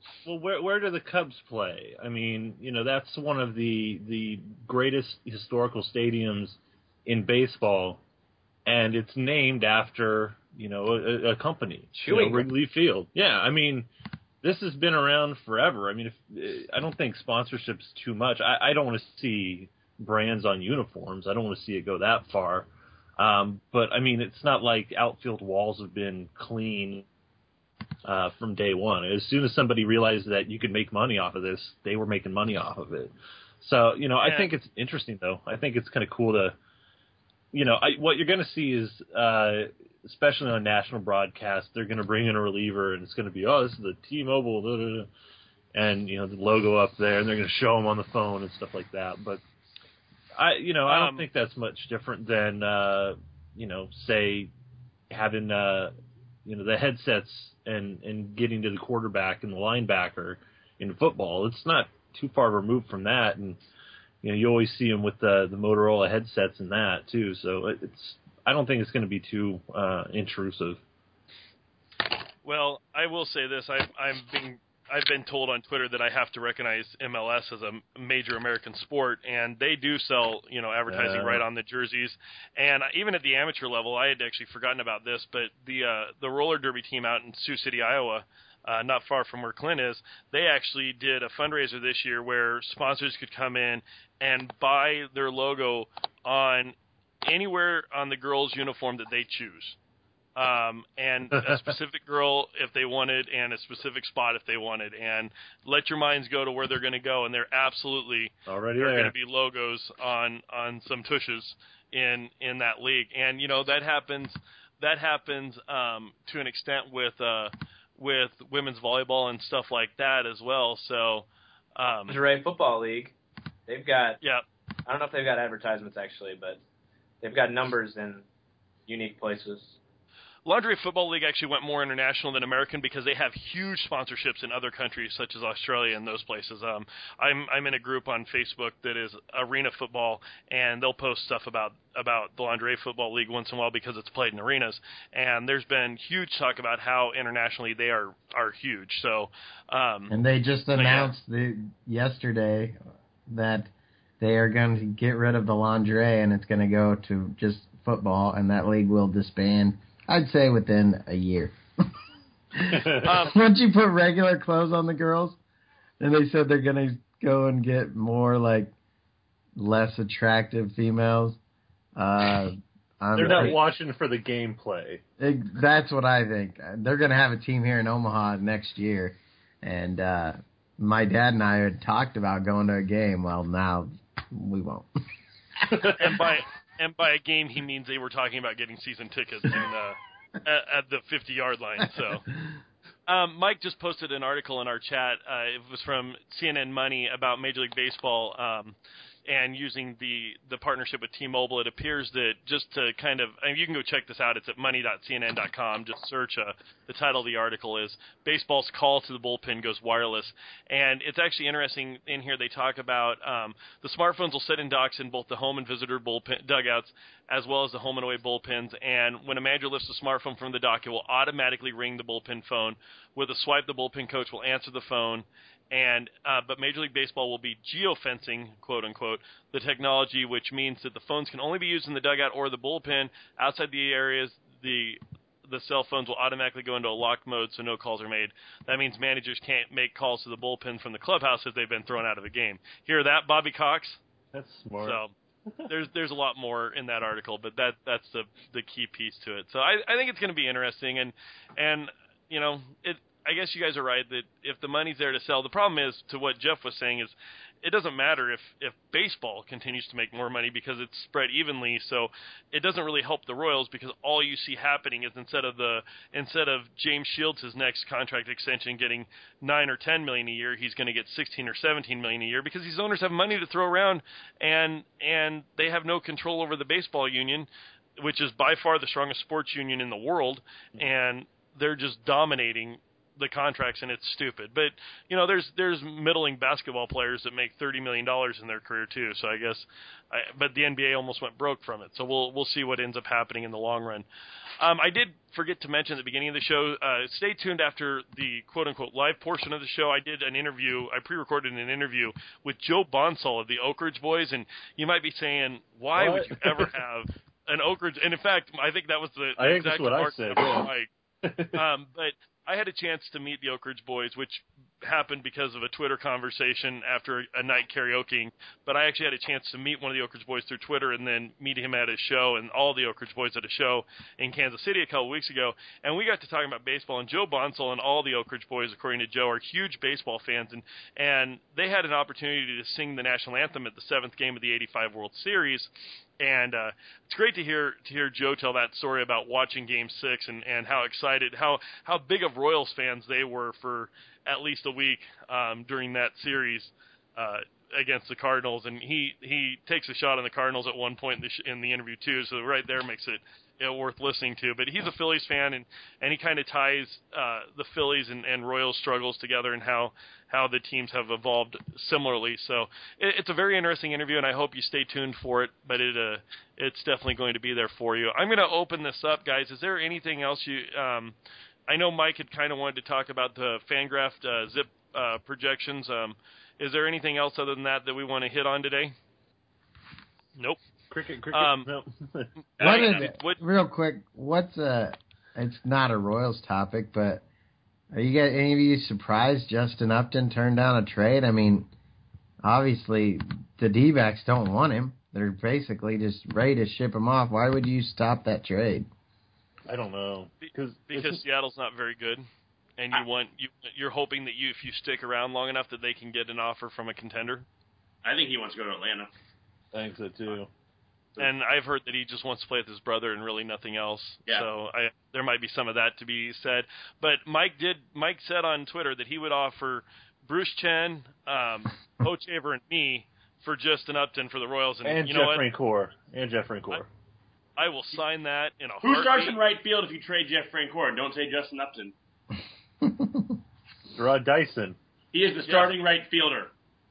Well, where where do the Cubs play? I mean, you know, that's one of the the greatest historical stadiums in baseball, and it's named after, you know, a, a company, you know, Wrigley Field. Yeah, I mean, this has been around forever. I mean, if, I don't think sponsorship's too much. I, I don't want to see brands on uniforms. I don't want to see it go that far. Um, but, I mean, it's not like outfield walls have been clean uh, from day one. As soon as somebody realized that you could make money off of this, they were making money off of it. So, you know, I think it's interesting, though. I think it's kind of cool to, you know, I, what you're going to see is, uh, especially on national broadcast, they're going to bring in a reliever, and it's going to be, oh, this is the T-Mobile, blah, blah, blah, and, you know, the logo up there, and they're going to show them on the phone and stuff like that. But, I, you know, I don't um, think that's much different than, uh, you know, say having, uh, you know, the headsets and, and getting to the quarterback and the linebacker in football. It's not too far removed from that, and, you know, you always see them with the, the Motorola headsets and that, too. So it's, I don't think it's going to be too uh, intrusive. Well, I will say this. I, I'm being I've been told on Twitter that I have to recognize M L S as a major American sport, and they do sell, you know, advertising uh, right on the jerseys. And even at the amateur level, I had actually forgotten about this, but the uh, the roller derby team out in Sioux City, Iowa, uh, not far from where Clint is, they actually did a fundraiser this year where sponsors could come in and buy their logo on anywhere on the girl's uniform that they choose. Um, and a specific girl if they wanted, and a specific spot if they wanted, and let your minds go to where they're going to go. And they're absolutely already there are there. going to be logos on, on some tushes in, in that league. And, you know, that happens, that happens, um, to an extent with, uh, with women's volleyball and stuff like that as well. So, um, Lingerie Football League, they've got, yeah, I don't know if they've got advertisements actually, but they've got numbers in unique places. Lingerie Football League actually went more international than American because they have huge sponsorships in other countries such as Australia and those places. Um, I'm I'm in a group on Facebook that is Arena Football, and they'll post stuff about about the Lingerie Football League once in a while because it's played in arenas. And there's been huge talk about how internationally they are are huge. So um, and they just announced so yeah. the, yesterday that they are going to get rid of the lingerie and it's going to go to just football, and that league will disband. I'd say within a year. um, Once you put regular clothes on the girls, and they said they're going to go and get more, like, less attractive females. Uh, they're not watching for the gameplay. It, that's what I think. They're going to have a team here in Omaha next year, and uh, my dad and I had talked about going to a game. Well, now we won't. and by... And by a game, he means they were talking about getting season tickets in, uh, at, at the fifty-yard line. So, um, Mike just posted an article in our chat. Uh, it was from C N N Money about Major League Baseball um, and using the, the partnership with T-Mobile. It appears that just to kind of – I mean, you can go check this out. It's at money dot c n n dot com. Just search uh, – the title of the article is Baseball's Call to the Bullpen Goes Wireless. And it's actually interesting in here they talk about um, the smartphones will sit in docks in both the home and visitor bullpen dugouts as well as the home and away bullpens. And when a manager lifts a smartphone from the dock, it will automatically ring the bullpen phone. With a swipe, the bullpen coach will answer the phone. And uh, but Major League Baseball will be geofencing, quote unquote, the technology, which means that the phones can only be used in the dugout or the bullpen. Outside the areas, the the cell phones will automatically go into a lock mode, so no calls are made. That means managers can't make calls to the bullpen from the clubhouse if they've been thrown out of a game. Hear that, Bobby Cox? That's smart. So there's there's a lot more in that article, but that that's the the key piece to it. So I I think it's going to be interesting, and and you know it. I guess you guys are right that if the money's there to sell, the problem is, to what Jeff was saying, is it doesn't matter if, if baseball continues to make more money because it's spread evenly. So it doesn't really help the Royals because all you see happening is instead of the instead of James Shields' his next contract extension getting nine or ten million a year, he's going to get sixteen or seventeen million a year because these owners have money to throw around and and they have no control over the baseball union, which is by far the strongest sports union in the world, and they're just dominating the contracts, and it's stupid. But you know, there's there's middling basketball players that make thirty million dollars in their career too. So I guess, I, but the N B A almost went broke from it. So we'll we'll see what ends up happening in the long run. Um, I did forget to mention at the beginning of the show. Uh, stay tuned after the quote unquote live portion of the show. I did an interview. I pre-recorded an interview with Joe Bonsall of the Oak Ridge Boys, and you might be saying, why what? would you ever have an Oak Ridge? And in fact, I think that was the, the I think exact that's what I said. Yeah. um, but I had a chance to meet the Oak Ridge Boys, which happened because of a Twitter conversation after a night karaokeing. But I actually had a chance to meet one of the Oak Ridge Boys through Twitter and then meet him at a show, and all the Oak Ridge Boys at a show in Kansas City a couple weeks ago. And we got to talking about baseball. And Joe Bonsall and all the Oak Ridge Boys, according to Joe, are huge baseball fans. And, and they had an opportunity to sing the national anthem at the seventh game of the eighty-five World Series. And uh, it's great to hear to hear Joe tell that story about watching Game Six and, and how excited, how how big of Royals fans they were for at least a week um, during that series uh, against the Cardinals. And he, he takes a shot on the Cardinals at one point in the, sh- in the interview too. So right there makes it, you know, worth listening to. But he's a Phillies fan, and, and he kind of ties uh, the Phillies and, and Royals struggles together, and how how the teams have evolved similarly. So it, it's a very interesting interview, and I hope you stay tuned for it. But it uh, it's definitely going to be there for you. I'm going to open this up, guys. Is there anything else you? Um, I know Mike had kind of wanted to talk about the Fangraph uh, zip uh, projections. Um, is there anything else other than that that we want to hit on today? Nope. Cricket, cricket. Um, no. What is uh, it? what- Real quick, what's a? It's not a Royals topic, but are you guys, any of you surprised Justin Upton turned down a trade? I mean, obviously the D-backs don't want him. They're basically just ready to ship him off. Why would you stop that trade? I don't know. Because because Seattle's not very good, and you want you you're hoping that you if you stick around long enough that they can get an offer from a contender. I think he wants to go to Atlanta. I think so too. And I've heard that he just wants to play with his brother and really nothing else. Yeah. So I, there might be some of that to be said. But Mike did. Mike said on Twitter that he would offer Bruce Chen, um, Coach Aver, and me for Justin Upton for the Royals. And, And you Jeff know what? Francoeur. And Jeff Francoeur. I, I will sign that in a Who heartbeat. starts in right field if you trade Jeff Francoeur? Don't say Justin Upton. Rod Dyson. He is the starting right fielder.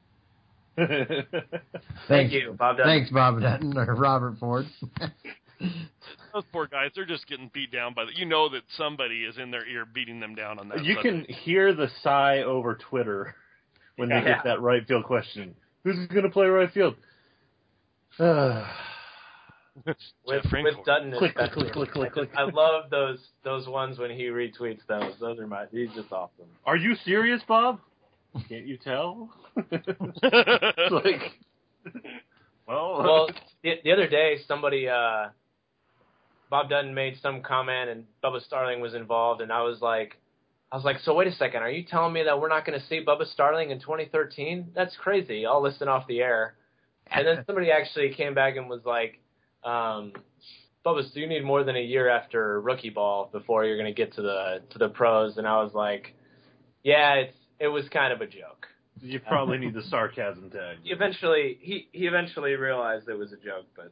Thank you, Bob Dutton. Thanks, Bob Dutton or Robert Ford. Those poor guys, they're just getting beat down by the. You know that somebody is in their ear beating them down on that. You subject. can hear the sigh over Twitter when they Yeah. get that right field question. Who's going to play right field? Uh, with, Jeff Francoeur. with Dutton Click, click, especially. click, click, click, I, just- I love those those ones when he retweets those. Those are my. He's just awesome. Are you serious, Bob? Can't you tell? It's like, well, Well, the, the other day, somebody, uh, Bob Dutton made some comment, and Bubba Starling was involved, and I was like, I was like, so wait a second, are you telling me that we're not going to see Bubba Starling in twenty thirteen? That's crazy. I'll listen off the air. And then somebody actually came back and was like, um, Bubba, so you need more than a year after rookie ball before you're going to get to the to the pros. And I was like, yeah, it's it was kind of a joke. you probably need the sarcasm tag. Eventually, he, he eventually realized it was a joke, but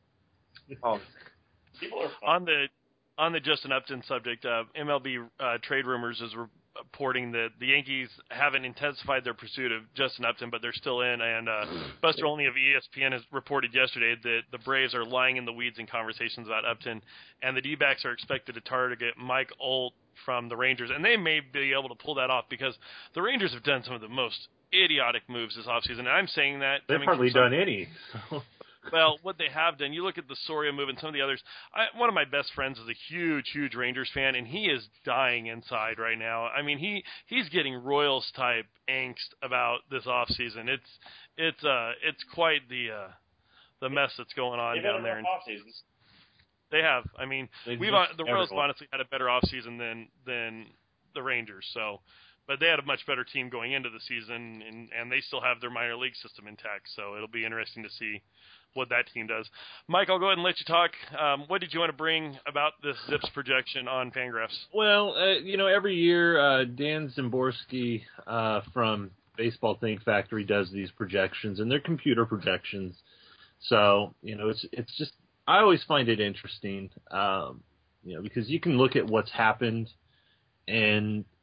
oh, People are fun. on the on the Justin Upton subject, uh, M L B uh, Trade Rumors is reporting that the Yankees haven't intensified their pursuit of Justin Upton, but they're still in. And uh, Buster Olney of E S P N has reported yesterday that the Braves are lying in the weeds in conversations about Upton, and the D-backs are expected to target Mike Olt from the Rangers, and they may be able to pull that off because the Rangers have done some of the most idiotic moves this offseason. And I'm saying that They've coming hardly from some- done any. So. Well, what they have done, you look at the Soria move and some of the others. I, one of my best friends is a huge, huge Rangers fan, and he is dying inside right now. I mean, he he's getting Royals type angst about this off season. It's it's uh it's quite the uh, the mess that's going on They've down had there. rough And off seasons. they have. I mean, They we've just uh, the Royals have everyone. honestly had a better off season than than the Rangers. So. But they had a much better team going into the season, and, and they still have their minor league system intact. So it'll be interesting to see what that team does. Mike, I'll go ahead and let you talk. Um, what did you want to bring about this Zips projection on Fangraphs? Well, uh, you know, every year uh, Dan Zimborski uh, from Baseball Think Factory does these projections, and they're computer projections. So, you know, it's it's just I always find it interesting, um, you know, because you can look at what's happened and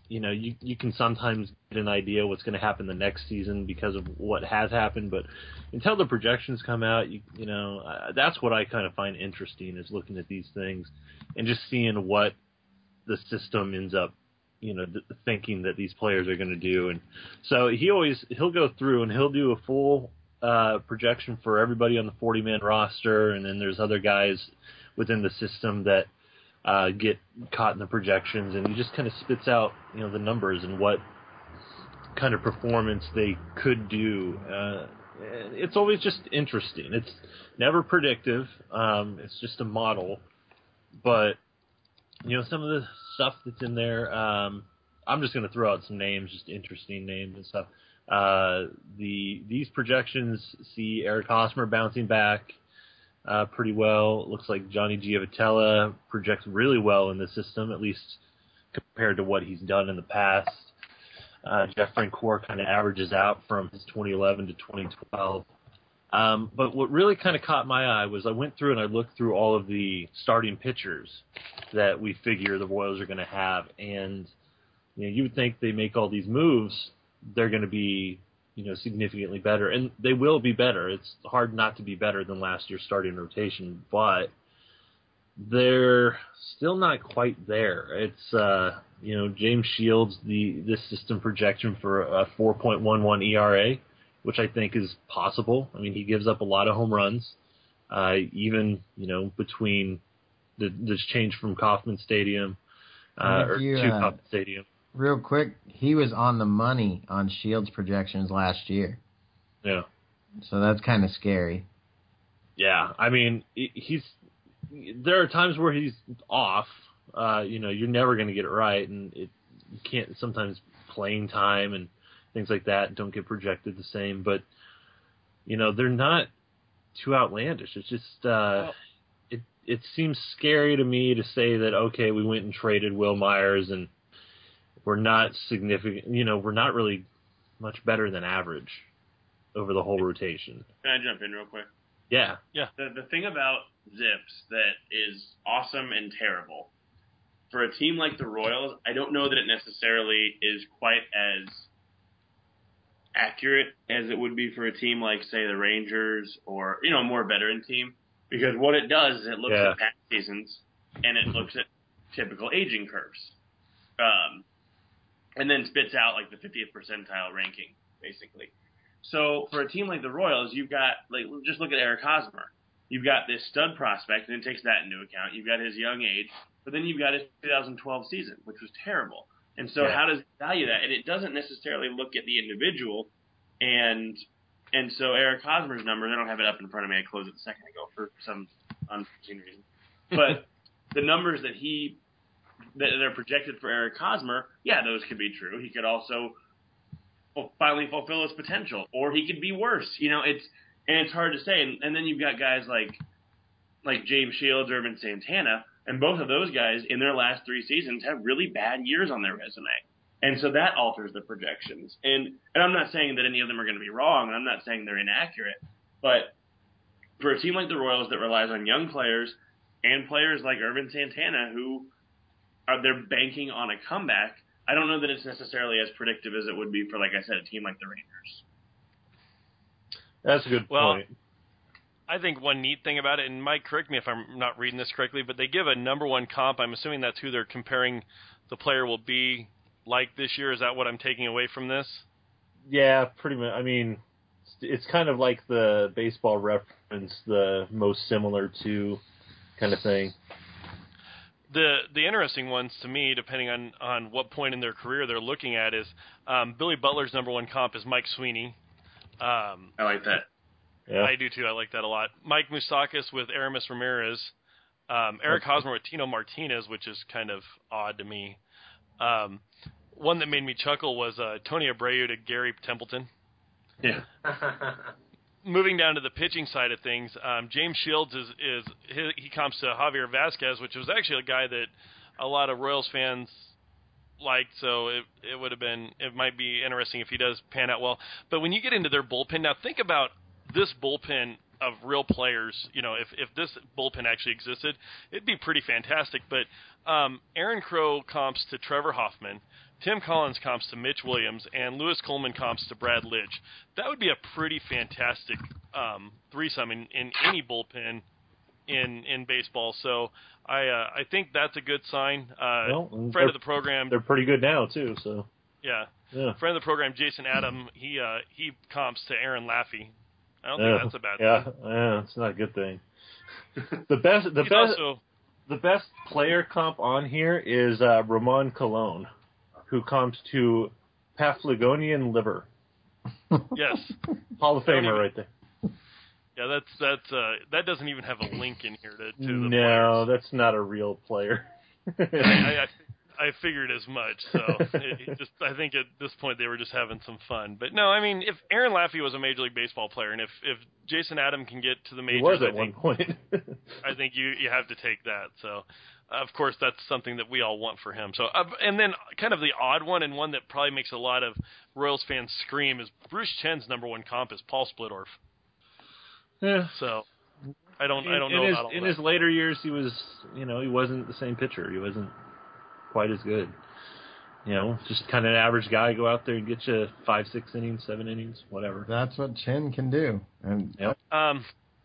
you know, you you can sometimes get an idea what's going to happen the next season because of what has happened, but until the projections come out, you you know, uh, that's what I kind of find interesting is looking at these things and just seeing what the system ends up, you know, th- thinking that these players are going to do. And so he always he'll go through and he'll do a full uh, projection for everybody on the forty-man roster, and then there's other guys within the system that uh, get caught in the projections, and he just kind of spits out, you know, the numbers and what kind of performance they could do. Uh, it's always just interesting. It's never predictive. Um, it's just a model, but you know, some of the stuff that's in there, um, I'm just going to throw out some names, just interesting names and stuff. Uh, the these projections see Eric Hosmer bouncing back uh, pretty well. It looks like Johnny Giavotella projects really well in the system, at least compared to what he's done in the past. Uh, Jeff Francoeur kind of averages out from his twenty eleven to twenty twelve. Um, but what really kind of caught my eye was I went through and I looked through all of the starting pitchers that we figure the Royals are going to have. And, you know, you would think they make all these moves, they're going to be, you know, significantly better. And they will be better. It's hard not to be better than last year's starting rotation, but they're still not quite there. It's, uh, you know, James Shields, the this system projection for a four point one one E R A, which I think is possible. I mean, he gives up a lot of home runs, uh, even, you know, between the this change from Kauffman Stadium uh, or you, to uh, Kauffman Stadium. Real quick, he was on the money on Shields projections last year. Yeah. So that's kind of scary. Yeah, I mean, he's there are times where he's off. Uh, you know, you're never going to get it right, and it you can't sometimes playing time and things like that don't get projected the same, but you know, they're not too outlandish. It's just uh, it it seems scary to me to say that okay, we went and traded Will Myers and we're not significant. You know, we're not really much better than average over the whole rotation. Can I jump in real quick? Yeah, yeah. The the thing about Zips that is awesome and terrible for a team like the Royals, I don't know that it necessarily is quite as accurate as it would be for a team like, say, the Rangers or, you know, a more veteran team. Because what it does is it looks yeah. at past seasons and it looks at typical aging curves. Um, and then spits out like the fiftieth percentile ranking, basically. So for a team like the Royals, you've got, like, just look at Eric Hosmer. You've got this stud prospect, and it takes that into account. You've got his young age, but then you've got his two thousand twelve season, which was terrible. And so yeah. how does it value that? And it doesn't necessarily look at the individual. And and so Eric Hosmer's numbers, I don't have it up in front of me. I closed it a second ago for some unforeseen reason. But the numbers that he that are projected for Eric Hosmer, yeah, those could be true. He could also finally fulfill his potential, or he could be worse. You know, it's and it's hard to say. And, and then you've got guys like like James Shields, Ervin Santana, and both of those guys in their last three seasons have really bad years on their resume. And so that alters the projections. And and I'm not saying that any of them are going to be wrong, and I'm not saying they're inaccurate. But for a team like the Royals that relies on young players and players like Ervin Santana who are they're banking on a comeback, I don't know that it's necessarily as predictive as it would be for, like I said, a team like the Rangers. That's a good well, point. I think one neat thing about it, and Mike, correct me if I'm not reading this correctly, but they give a number one comp. I'm assuming that's who they're comparing the player will be like this year. Is that what I'm taking away from this? Yeah, pretty much. I mean, it's kind of like the Baseball Reference, the most similar to kind of thing. The the interesting ones to me, depending on, on what point in their career they're looking at, is um, Billy Butler's number one comp is Mike Sweeney. Um, I like that. Yeah. I do too. I like that a lot. Mike Moustakas with Aramis Ramirez. Um, Eric Hosmer with Tino Martinez, which is kind of odd to me. Um, one that made me chuckle was uh, Tony Abreu to Gary Templeton. Yeah. Moving down to the pitching side of things, um, James Shields is, is he, he comps to Javier Vasquez, which was actually a guy that a lot of Royals fans liked, so it it would have been it might be interesting if he does pan out well. But when you get into their bullpen, now think about this bullpen of real players. You know, if if this bullpen actually existed, it'd be pretty fantastic. But um, Aaron Crow comps to Trevor Hoffman, Tim Collins comps to Mitch Williams, and Lewis Coleman comps to Brad Lidge. That would be a pretty fantastic um, threesome in, in any bullpen in in baseball. So I uh, I think that's a good sign. Uh, well, friend of the program, they're pretty good now too. So yeah, yeah. Friend of the program, Jason Adam, he uh, he comps to Aaron Laffey. I don't yeah. think that's a bad yeah. thing. Yeah, it's not a good thing. the best the He's best also, the best player comp on here is uh, Ramon Colon, who comps to Paphlagonian liver. yes, Hall of Famer even, right there. Yeah, that's that's uh, that doesn't even have a link in here to, to the no, players. that's not a real player. I, I, I figured as much. So it, it just I think at this point they were just having some fun. But no, I mean, if Aaron Laffey was a Major League Baseball player, and if, if Jason Adam can get to the majors, he was at I think, one point. I think you you have to take that. So. Of course, that's something that we all want for him. So, uh, and then kind of the odd one, and one that probably makes a lot of Royals fans scream, is Bruce Chen's number one comp is Paul Splittorff. Yeah. So, I don't, in, I don't know in about his, all in that. his later years, he was, you know, he wasn't the same pitcher. He wasn't quite as good. You know, just kind of an average guy, go out there and get you five, six innings, seven innings, whatever. That's what Chen can do. And yep. Um.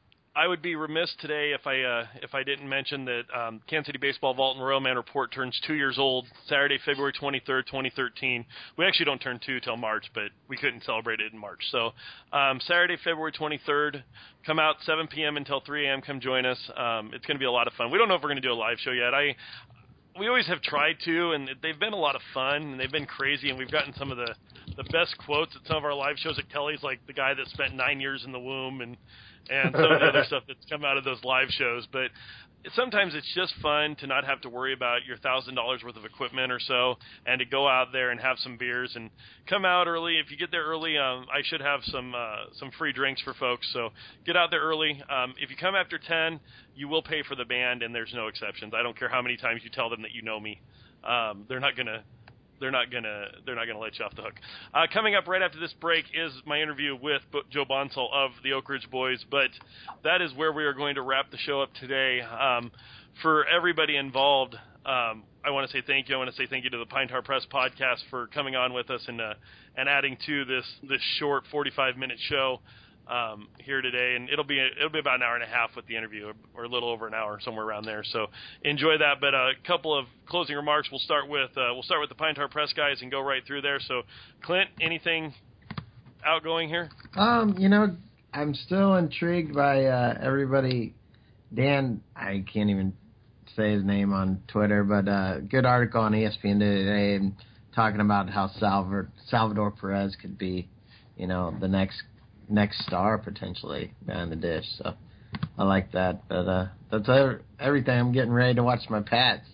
I would be remiss today if I uh, if I didn't mention that um, Kansas City Baseball Vault and Royal Man Report turns two years old Saturday, February twenty-third, twenty thirteen. We actually don't turn two till March, but we couldn't celebrate it in March. So um, Saturday, February twenty-third, come out seven p.m. until three a.m. Come join us. Um, it's going to be a lot of fun. We don't know if we're going to do a live show yet. I we always have tried to, and they've been a lot of fun, and they've been crazy, and we've gotten some of the, the best quotes at some of our live shows at Kelly's, like the guy that spent nine years in the womb, and and some of the other stuff that's come out of those live shows. But sometimes it's just fun to not have to worry about your one thousand dollars worth of equipment or so, and to go out there and have some beers and come out early. If you get there early, um, I should have some uh, some free drinks for folks, so get out there early. Um, if you come after ten, you will pay for the band, and there's no exceptions. I don't care how many times you tell them that you know me. Um, they're not going to They're not gonna. They're not gonna let you off the hook. Uh, coming up right after this break is my interview with Joe Bonsall of the Oak Ridge Boys. But that is where we are going to wrap the show up today. Um, for everybody involved, um, I want to say thank you. I want to say thank you to the Pine Tar Press podcast for coming on with us and uh, and adding to this this short forty-five minute show um, here today. And it'll be it'll be about an hour and a half with the interview, or, or a little over an hour, somewhere around there. So enjoy that. But a couple of closing remarks. We'll start with uh, we'll start with the Pine Tar Press guys and go right through there. So Clint, anything outgoing here? Um, you know, I'm still intrigued by uh, everybody. Dan, I can't even say his name on Twitter, but uh, good article on E S P N today and talking about how Salvador Salvador Perez could be, you know, the next next star potentially behind the dish. So I like that. But uh, that's everything. I'm getting ready to watch my Pats.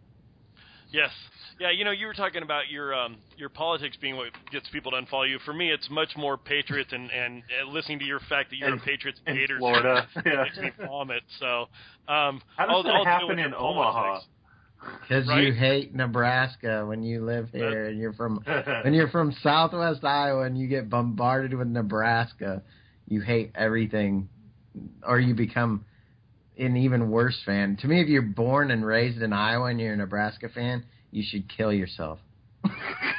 Yes. Yeah, you know, you were talking about your um, your politics being what gets people to unfollow you. For me, it's much more Patriots and, and, and listening to your fact that you're in, a Patriots in Gators Florida. Yeah. makes me vomit. So um, how does I'll, that I'll happen in Omaha? Because right? you hate Nebraska when you live here, and you're from when you're from Southwest Iowa, and you get bombarded with Nebraska. You hate everything, or you become an even worse fan. To me, if you're born and raised in Iowa and you're a Nebraska fan, you should kill yourself. and,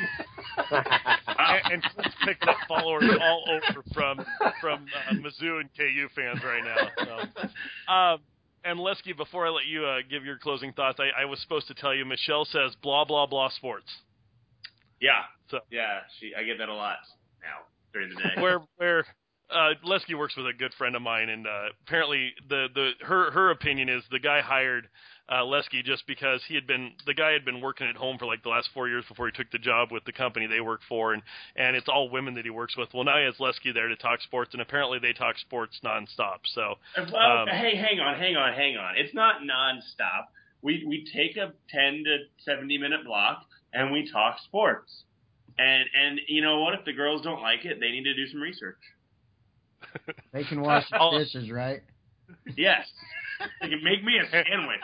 and Clint's picking up followers all over from from uh, Mizzou and K U fans right now. So. Um, and Lesky, before I let you uh, give your closing thoughts, I, I was supposed to tell you, Michelle says blah blah blah sports. Yeah. So yeah, she I get that a lot now during the day. Where where uh, Lesky works with a good friend of mine, and uh, apparently the, the her her opinion is the guy hired uh, Lesky just because he had been the guy had been working at home for like the last four years before he took the job with the company they work for, and and it's all women that he works with. Well, now he has Lesky there to talk sports, and apparently they talk sports nonstop. So well, um, hey, hang on, hang on, hang on. It's not nonstop. We we take a ten to seventy minute block and we talk sports. And and you know what? If the girls don't like it, they need to do some research. They can wash the dishes, right? Yes. They can make me a sandwich.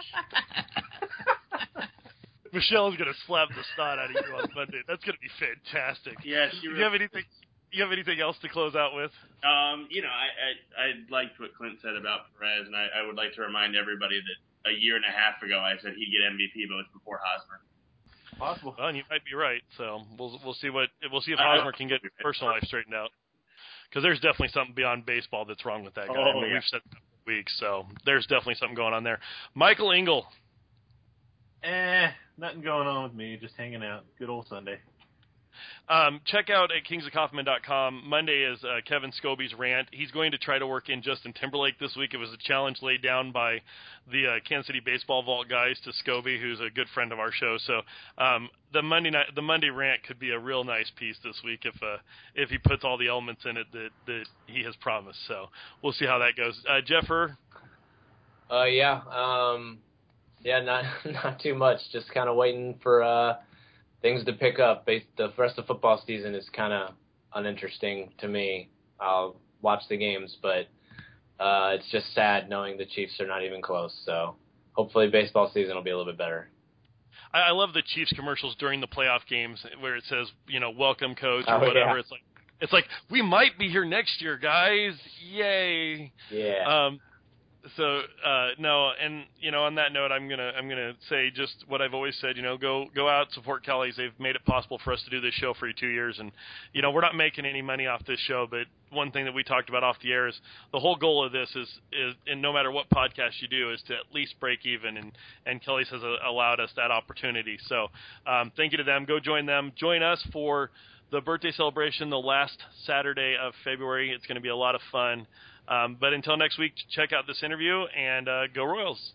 Michelle's gonna slap the snot out of you on Monday. That's gonna be fantastic. Yeah, she Do really you have anything? you have anything else to close out with? Um, you know, I, I I liked what Clint said about Perez, and I, I would like to remind everybody that a year and a half ago I said he'd get M V P votes before Hosmer. Possible. Well, and you might be right. So we'll we'll see what we'll see if I- Hosmer can get his personal life straightened out. Because there's definitely something beyond baseball that's wrong with that guy. Oh, I mean, yeah. we've said that for weeks, so there's definitely something going on there. Michael Engel. Eh, nothing going on with me. Just hanging out. Good old Sunday. Um, check out at kings of kaufman dot com. Monday is uh, Kevin Scobie's rant. He's going to try to work in Justin Timberlake this week. It was a challenge laid down by the uh, Kansas City Baseball Vault guys to Scobie, who's a good friend of our show. So um, the Monday night, the Monday rant could be a real nice piece this week if uh, if he puts all the elements in it that, that he has promised. So we'll see how that goes. Uh, Jeffer? Uh, yeah, um, yeah, not not too much. Just kind of waiting for uh, things to pick up. The rest of football season is kind of uninteresting to me. I'll watch the games, but uh, it's just sad knowing the Chiefs are not even close. So hopefully baseball season will be a little bit better. I, I love the Chiefs commercials during the playoff games where it says, you know, welcome coach or Oh, whatever. yeah. It's like it's like we might be here next year, guys. Yay. Yeah. Um, So uh, no, and you know, on that note, I'm gonna I'm gonna say just what I've always said. You know, go go out, support Kelly's. They've made it possible for us to do this show for two years, and you know, we're not making any money off this show. But one thing that we talked about off the air is the whole goal of this is is, and no matter what podcast you do, is to at least break even. And and Kelly's has uh, allowed us that opportunity. So um, thank you to them. Go join them. Join us for the birthday celebration the last Saturday of February. It's going to be a lot of fun. Um, but until next week, check out this interview and uh, go Royals.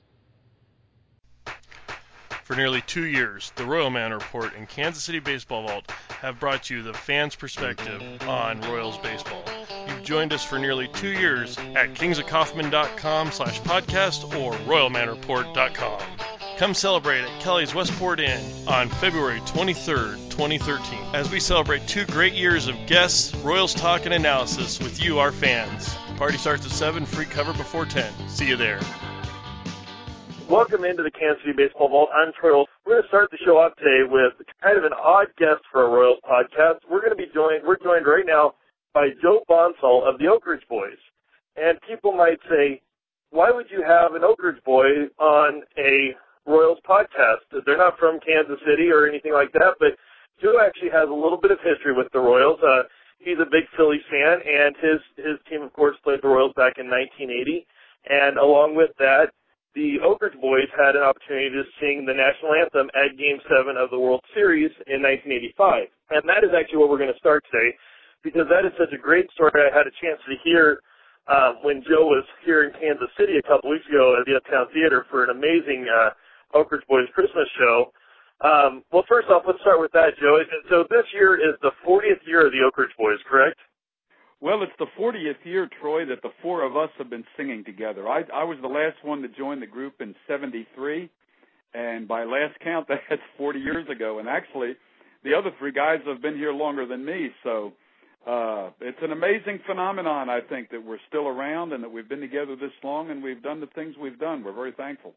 For nearly two years, the Royal Man Report and Kansas City Baseball Vault have brought you the fans' perspective on Royals baseball. You've joined us for nearly two years at kings of kaufman dot com slash podcast or royal man report dot com. Come celebrate at Kelly's Westport Inn on February twenty-third, twenty thirteen, as we celebrate two great years of guests, Royals talk, and analysis with you, our fans. Party starts at seven, free cover before ten. See you there. Welcome into the Kansas City Baseball Vault. I'm Troy Olson. We're going to start the show off today with kind of an odd guest for a Royals podcast. We're going to be joined, we're joined right now by Joe Bonsall of the Oak Ridge Boys. And people might say, why would you have an Oak Ridge boy on a Royals podcast? They're not from Kansas City or anything like that, but Joe actually has a little bit of history with the Royals. Uh, he's a big Phillies fan, and his, his team, of course, played the Royals back in nineteen eighty. And along with that, the Oak Ridge Boys had an opportunity to sing the national anthem at Game seven of the World Series in nineteen eighty-five. And that is actually what we're going to start today, because that is such a great story. I had a chance to hear um, when Joe was here in Kansas City a couple weeks ago at the Uptown Theater for an amazing uh, Oak Ridge Boys Christmas show. Um, well, first off, let's start with that, Joe. So this year is the fortieth year of the Oak Ridge Boys, correct? Well, it's the fortieth year, Troy, that the four of us have been singing together. I, I was the last one to join the group in seventy-three, and by last count, that's forty years ago. And actually, the other three guys have been here longer than me, so uh, it's an amazing phenomenon, I think, that we're still around and that we've been together this long and we've done the things we've done. We're very thankful.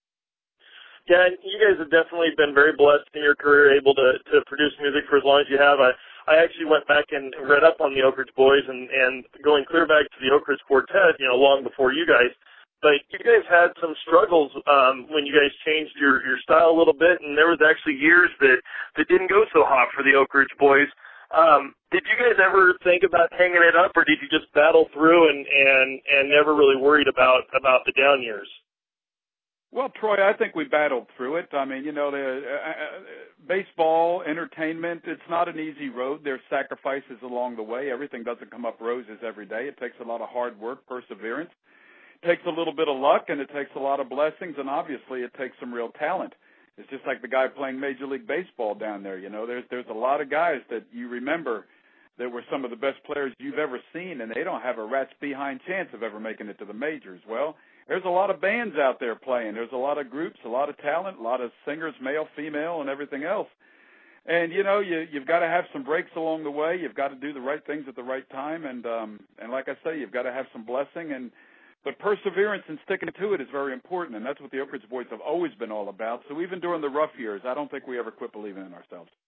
Yeah, you guys have definitely been very blessed in your career, able to, to produce music for as long as you have. I, I actually went back and read up on the Oak Ridge Boys and, and going clear back to the Oak Ridge Quartet, you know, long before you guys. But you guys had some struggles um, when you guys changed your, your style a little bit, and there was actually years that, that didn't go so hot for the Oak Ridge Boys. Um, did you guys ever think about hanging it up, or did you just battle through and, and, and never really worried about, about the down years? Well, Troy, I think we battled through it. I mean, you know, the uh, uh, baseball, entertainment, it's not an easy road. There's sacrifices along the way. Everything doesn't come up roses every day. It takes a lot of hard work, perseverance. It takes a little bit of luck, and it takes a lot of blessings, and obviously it takes some real talent. It's just like the guy playing Major League Baseball down there. You know, there's there's a lot of guys that you remember that were some of the best players you've ever seen, and they don't have a rat's behind chance of ever making it to the majors. Well, there's a lot of bands out there playing. There's a lot of groups, a lot of talent, a lot of singers, male, female, and everything else. And, you know, you, you've got to have some breaks along the way. You've got to do the right things at the right time. And, um, and like I say, you've got to have some blessing. And But perseverance and sticking to it is very important, and that's what the Oak Ridge Boys have always been all about. So even during the rough years, I don't think we ever quit believing in ourselves.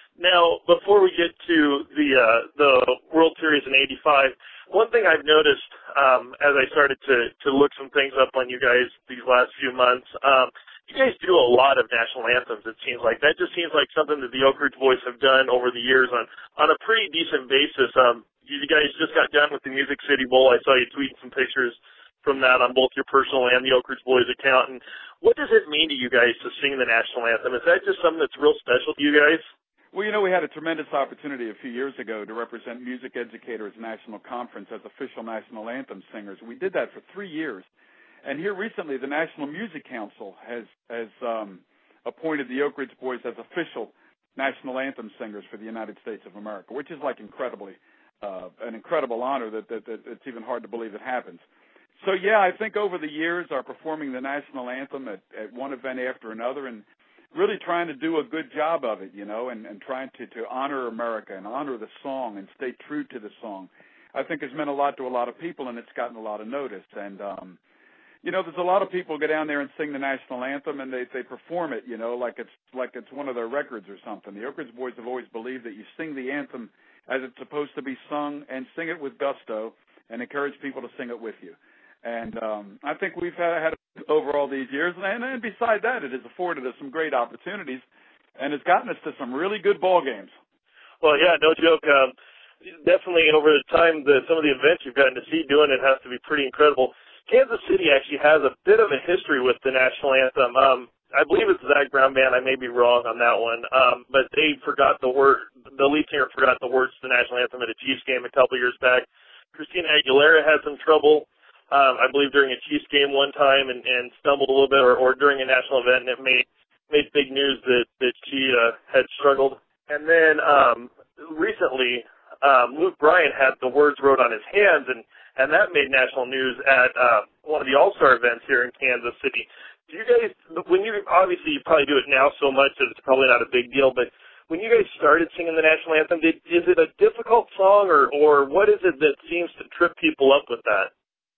Now, before we get to the uh, the World Series in eighty-five, one thing I've noticed um, as I started to, to look some things up on you guys these last few months, um, you guys do a lot of national anthems, it seems like. That just seems like something that the Oak Ridge Boys have done over the years on, on a pretty decent basis. Um, you guys just got done with the Music City Bowl. I saw you tweet some pictures from that on both your personal and the Oak Ridge Boys account. And what does it mean to you guys to sing the national anthem? Is that just something that's real special to you guys? Well, you know, we had a tremendous opportunity a few years ago to represent Music Educators National Conference as official national anthem singers. We did that for three years. And here recently, the National Music Council has has um, appointed the Oak Ridge Boys as official national anthem singers for the United States of America, which is like incredibly, uh, an incredible honor that, that, that it's even hard to believe it happens. So, yeah, I think over the years, our performing the national anthem at, at one event after another and really trying to do a good job of it, you know, and, and trying to, to honor America and honor the song and stay true to the song, I think has meant a lot to a lot of people, and it's gotten a lot of notice. And, um, you know, there's a lot of people who go down there and sing the national anthem, and they, they perform it, you know, like it's like it's one of their records or something. The Oak Ridge Boys have always believed that you sing the anthem as it's supposed to be sung and sing it with gusto and encourage people to sing it with you. And um, I think we've had, had over all these years, and, and beside that, it has afforded us some great opportunities, and it's gotten us to some really good ball games. Well, yeah, no joke. Um, definitely over the time, the, some of the events you've gotten to see doing it has to be pretty incredible. Kansas City actually has a bit of a history with the national anthem. Um, I believe it's the Zac Brown Band. I may be wrong on that one, um, but they forgot the word. The lead singer forgot the words to the national anthem at a Chiefs game a couple years back. Christina Aguilera had some trouble. Um, I believe during a Chiefs game one time and, and stumbled a little bit, or, or during a national event, and it made made big news that that she uh, had struggled. And then um, recently, um, Luke Bryan had the words wrote on his hands, and, and that made national news at uh, one of the All-Star events here in Kansas City. Do you guys, when you obviously you probably do it now so much that it's probably not a big deal, but when you guys started singing the national anthem, did, is it a difficult song, or or what is it that seems to trip people up with that?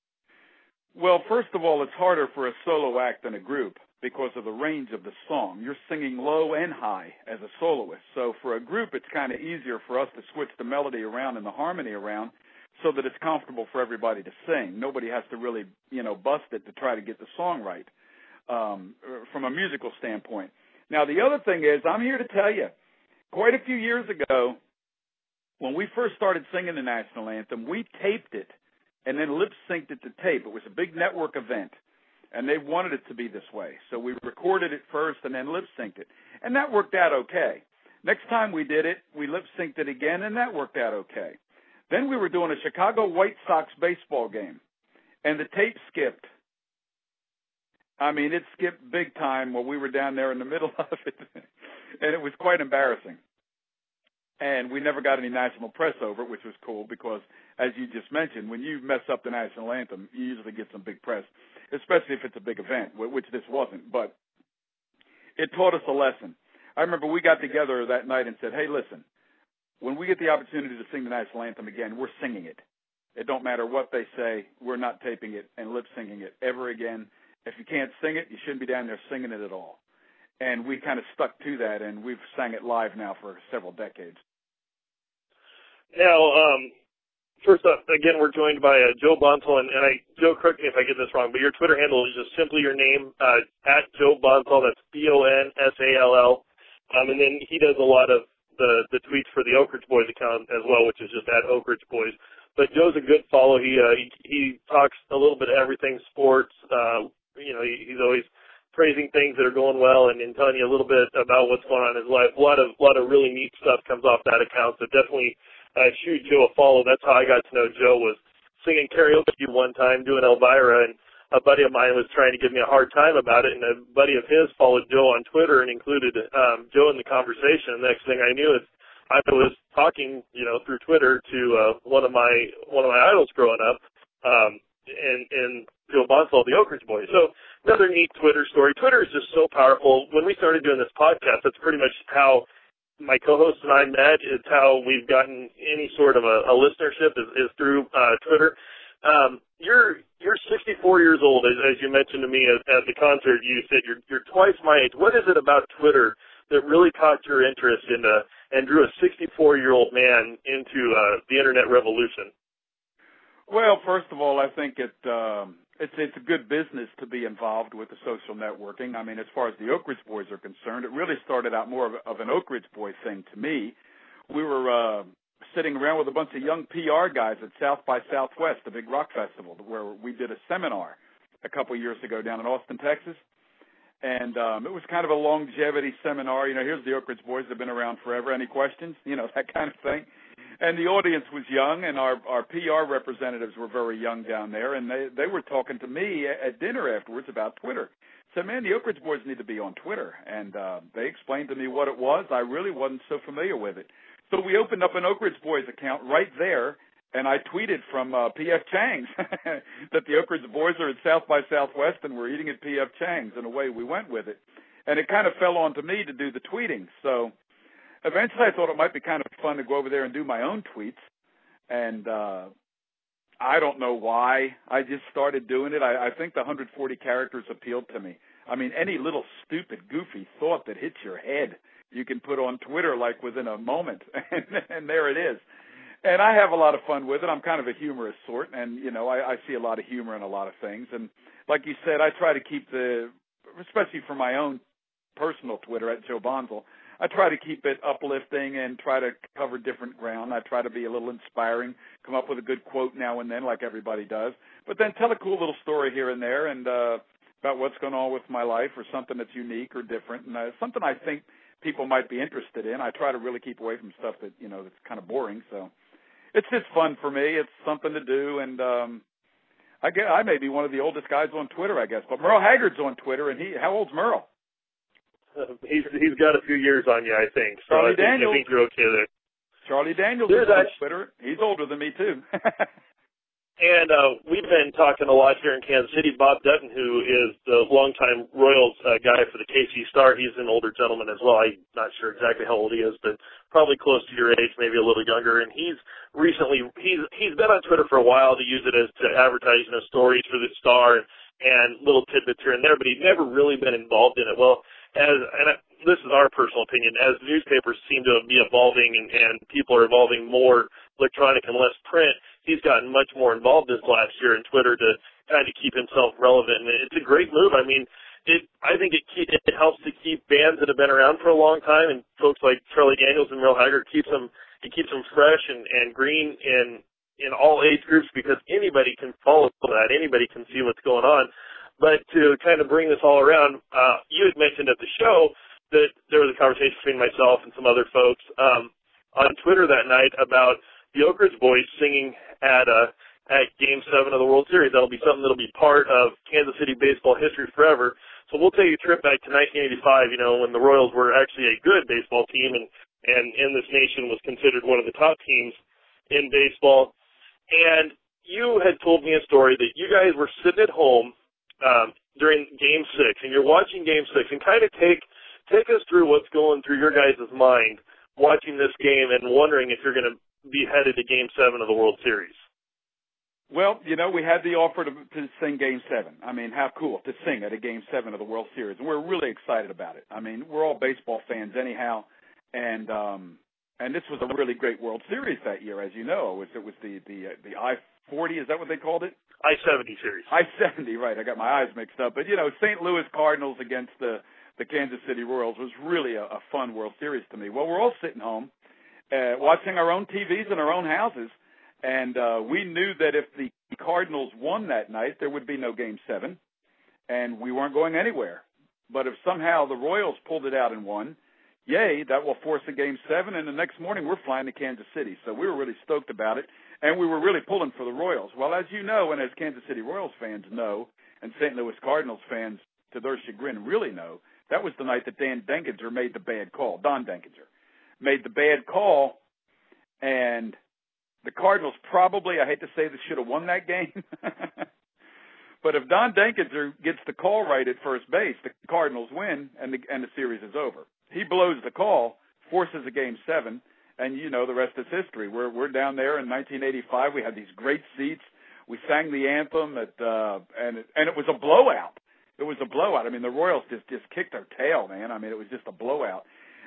Well, first of all, it's harder for a solo act than a group because of the range of the song. You're singing low and high as a soloist. So for a group, it's kind of easier for us to switch the melody around and the harmony around so that it's comfortable for everybody to sing. Nobody has to really, you know, bust it to try to get the song right um, from a musical standpoint. Now, the other thing is, I'm here to tell you, quite a few years ago, when we first started singing the national anthem, we taped it and then lip-synced it to tape. It was a big network event, and they wanted it to be this way. So we recorded it first and then lip-synced it, and that worked out okay. Next time we did it, we lip-synced it again, and that worked out okay. Then we were doing a Chicago White Sox baseball game, and the tape skipped. I mean, it skipped big time while we were down there in the middle of it, and it was quite embarrassing. And we never got any national press over it, which was cool because, as you just mentioned, when you mess up the national anthem, you usually get some big press, especially if it's a big event, which this wasn't. But it taught us a lesson. I remember we got together that night and said, hey, listen, when we get the opportunity to sing the national anthem again, we're singing it. It don't matter what they say. We're not taping it and lip-syncing it ever again. If you can't sing it, you shouldn't be down there singing it at all. And we kind of stuck to that, and we've sang it live now for several decades. Now, um, first up, again, we're joined by uh, Joe Bonsall, and, and I, Joe, correct me if I get this wrong, but your Twitter handle is just simply your name, uh, at Joe Bonsall. That's B O N S A L L. Um, and then he does a lot of the, the tweets for the Oak Ridge Boys account as well, which is just at Oak Ridge Boys. But Joe's a good follow. He uh, he, he talks a little bit of everything sports. Uh, you know, he, he's always praising things that are going well and, and telling you a little bit about what's going on in his life. A lot of a lot of really neat stuff comes off that account. So definitely. Uh, shoot Joe a follow. That's how I got to know Joe, was singing karaoke one time, doing Elvira, and a buddy of mine was trying to give me a hard time about it, and a buddy of his followed Joe on Twitter and included um, Joe in the conversation. The next thing I knew is I was talking, you know, through Twitter to uh, one of my one of my idols growing up, um, and, and Joe Bonsall, the Oak Ridge Boys. So another neat Twitter story. Twitter is just so powerful. When we started doing this podcast, that's pretty much how my co-host and I met. It's how we've gotten any sort of a, a listenership is, is through uh, Twitter. Um, you're you're sixty-four years old, as, as you mentioned to me at, at the concert. You said you're you're twice my age. What is it about Twitter that really caught your interest into and drew a sixty-four-year-old man into uh, the internet revolution? Well, first of all, I think it um, it's it's a good business to be involved with the social networking. I mean, as far as the Oak Ridge Boys are concerned, it really started out more of, of an Oak Ridge Boy thing to me. We were uh, sitting around with a bunch of young P R guys at South by Southwest, the big rock festival, where we did a seminar a couple of years ago down in Austin, Texas. And um, it was kind of a longevity seminar. You know, here's the Oak Ridge Boys. They've been around forever. Any questions? You know, that kind of thing. And the audience was young, and our, our P R representatives were very young down there, and they, they were talking to me at dinner afterwards about Twitter. Said, man, the Oak Ridge Boys need to be on Twitter. And uh, they explained to me what it was. I really wasn't so familiar with it. So we opened up an Oak Ridge Boys account right there, and I tweeted from uh, P F Chang's that the Oak Ridge Boys are at South by Southwest and we're eating at P F Chang's, and away we went with it. And it kind of fell on to me to do the tweeting. So eventually I thought it might be kind of fun to go over there and do my own tweets. And uh, I don't know why. I just started doing it. I, I think the one hundred forty characters appealed to me. I mean, any little stupid, goofy thought that hits your head, you can put on Twitter like within a moment, and, and there it is. And I have a lot of fun with it. I'm kind of a humorous sort, and, you know, I, I see a lot of humor in a lot of things. And like you said, I try to keep the, especially for my own personal Twitter at Joe Bonzel, I try to keep it uplifting and try to cover different ground. I try to be a little inspiring, come up with a good quote now and then like everybody does, but then tell a cool little story here and there and uh, about what's going on with my life or something that's unique or different, and uh, something I think people might be interested in. I try to really keep away from stuff that, you know, that's kind of boring, so it's just fun for me. It's something to do, and um, I guess I may be one of the oldest guys on Twitter, I guess. But Merle Haggard's on Twitter, and he how old's Merle? Uh, he's he's got a few years on you, I think. So Charlie I think, Daniels. I think you're okay there. Charlie Daniels There's is on actually, Twitter. He's older than me too. And uh, we've been talking a lot here in Kansas City. Bob Dutton, who is the longtime Royals uh, guy for the K C Star, he's an older gentleman as well. I'm not sure exactly how old he is, but probably close to your age, maybe a little younger. And he's recently he's he's been on Twitter for a while to use it as to advertise, you know, stories for the Star and, and little tidbits here and there, but he's never really been involved in it. Well, as and this is our personal opinion, as newspapers seem to be evolving and, and people are evolving more electronic and less print, he's gotten much more involved this last year in Twitter to kind of keep himself relevant. And it's a great move. I mean, it I think it it helps to keep bands that have been around for a long time, and folks like Charlie Daniels and Merle Haggard keeps them it keeps them fresh and, and green in in all age groups, because anybody can follow that, anybody can see what's going on. But to kind of bring this all around, uh, you had mentioned at the show that there was a conversation between myself and some other folks um, on Twitter that night about the Oak Ridge Boys singing at uh, at Game seven of the World Series. That'll be something that'll be part of Kansas City baseball history forever. So we'll take a trip back to nineteen eighty-five, you know, when the Royals were actually a good baseball team and, and in this nation was considered one of the top teams in baseball. And you had told me a story that you guys were sitting at home um, during Game six, and you're watching Game six, and kind of take take us through what's going through your guys' mind watching this game and wondering if you're going to be headed to Game seven of the World Series. Well, you know, we had the offer to, to sing Game seven. I mean, how cool to sing at a Game seven of the World Series. And we're really excited about it. I mean, we're all baseball fans anyhow. And um, and this was a really great World Series that year, as you know. It was, it was the, the, uh, the I forty, is that what they called it? I seventy series. I seventy, right. I got my eyes mixed up. But, you know, Saint Louis Cardinals against the, the Kansas City Royals was really a, a fun World Series to me. Well, we're all sitting home uh, watching our own T Vs in our own houses. And uh, we knew that if the Cardinals won that night, there would be no Game seven, and we weren't going anywhere. But if somehow the Royals pulled it out and won, yay, that will force a Game seven, and the next morning we're flying to Kansas City. So we were really stoked about it, and we were really pulling for the Royals. Well, as you know, and as Kansas City Royals fans know, and Saint Louis Cardinals fans, to their chagrin, really know, that was the night that Dan Denkinger made the bad call. Don Denkinger made the bad call, and the Cardinals probably, I hate to say this, should have won that game. But if Don Denkinger gets the call right at first base, the Cardinals win, and the, and the series is over. He blows the call, forces a Game seven, and you know the rest is history. We're we're down there in nineteen eighty-five. We had these great seats. We sang the anthem, at, uh, and it, and it was a blowout. It was a blowout. I mean, the Royals just just kicked their tail, man. I mean, it was just a blowout.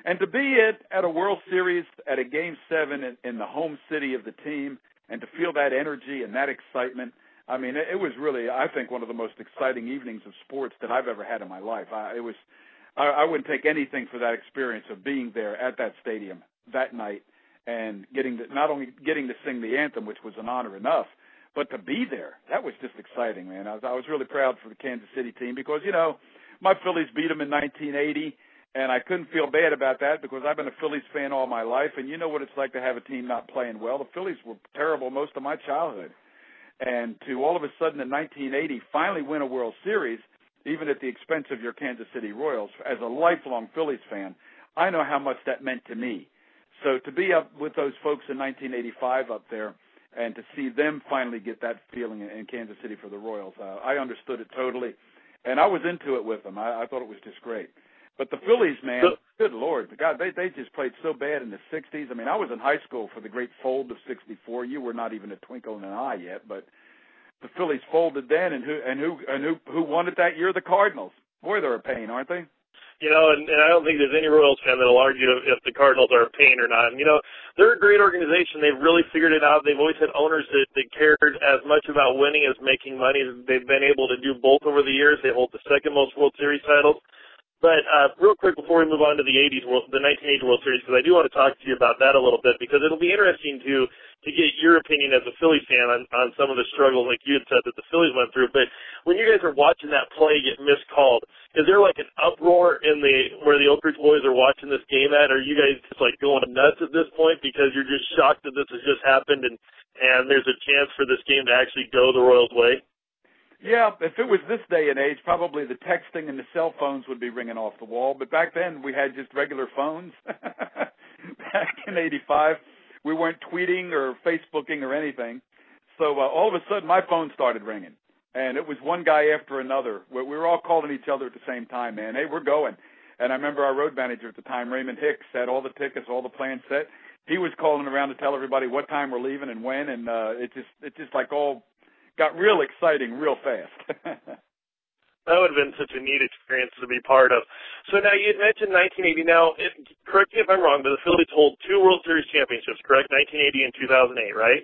And to be at, at a World Series, at a Game seven in, in the home city of the team, and to feel that energy and that excitement, I mean, it, it was really, I think, one of the most exciting evenings of sports that I've ever had in my life. I, it was, I, I wouldn't take anything for that experience of being there at that stadium that night and getting to, not only getting to sing the anthem, which was an honor enough, but to be there. That was just exciting, man. I was, I was really proud for the Kansas City team because, you know, my Phillies beat them in nineteen eighty, and I couldn't feel bad about that because I've been a Phillies fan all my life, and you know what it's like to have a team not playing well. The Phillies were terrible most of my childhood. And to all of a sudden in nineteen eighty finally win a World Series, even at the expense of your Kansas City Royals, as a lifelong Phillies fan, I know how much that meant to me. So to be up with those folks in nineteen eighty-five up there and to see them finally get that feeling in Kansas City for the Royals, uh, I understood it totally. And I was into it with them. I, I thought it was just great. But the Phillies, man, good Lord, God, they they just played so bad in the sixties. I mean, I was in high school for the great fold of sixty-four. You were not even a twinkle in an eye yet, but the Phillies folded then, and who and who and who who won it that year? The Cardinals. Boy, they're a pain, aren't they? You know, and, and I don't think there's any Royals fan that'll argue if the Cardinals are a pain or not. And, you know, they're a great organization. They've really figured it out. They've always had owners that, that cared as much about winning as making money. They've been able to do both over the years. They hold the second most World Series titles. But uh, real quick before we move on to the eighties, World, the nineteen eighty World Series, because I do want to talk to you about that a little bit, because it'll be interesting to to get your opinion as a Phillies fan on, on some of the struggles, like you had said, that the Phillies went through. But when you guys are watching that play get miscalled, is there like an uproar in the where the Oak Ridge boys are watching this game at? Or are you guys just like going nuts at this point because you're just shocked that this has just happened and and there's a chance for this game to actually go the Royals' way? Yeah, if it was this day and age, probably the texting and the cell phones would be ringing off the wall. But back then, we had just regular phones. Back in eighty-five, we weren't tweeting or Facebooking or anything. So uh, all of a sudden, my phone started ringing. And it was one guy after another. We were all calling each other at the same time, man. Hey, we're going. And I remember our road manager at the time, Raymond Hicks, had all the tickets, all the plans set. He was calling around to tell everybody what time we're leaving and when. And uh, it just it just like all got real exciting real fast. That would have been such a neat experience to be part of. So now you had mentioned nineteen eighty. Now, it, correct me if I'm wrong, but the Phillies hold two World Series championships, correct? nineteen eighty and two thousand eight, right?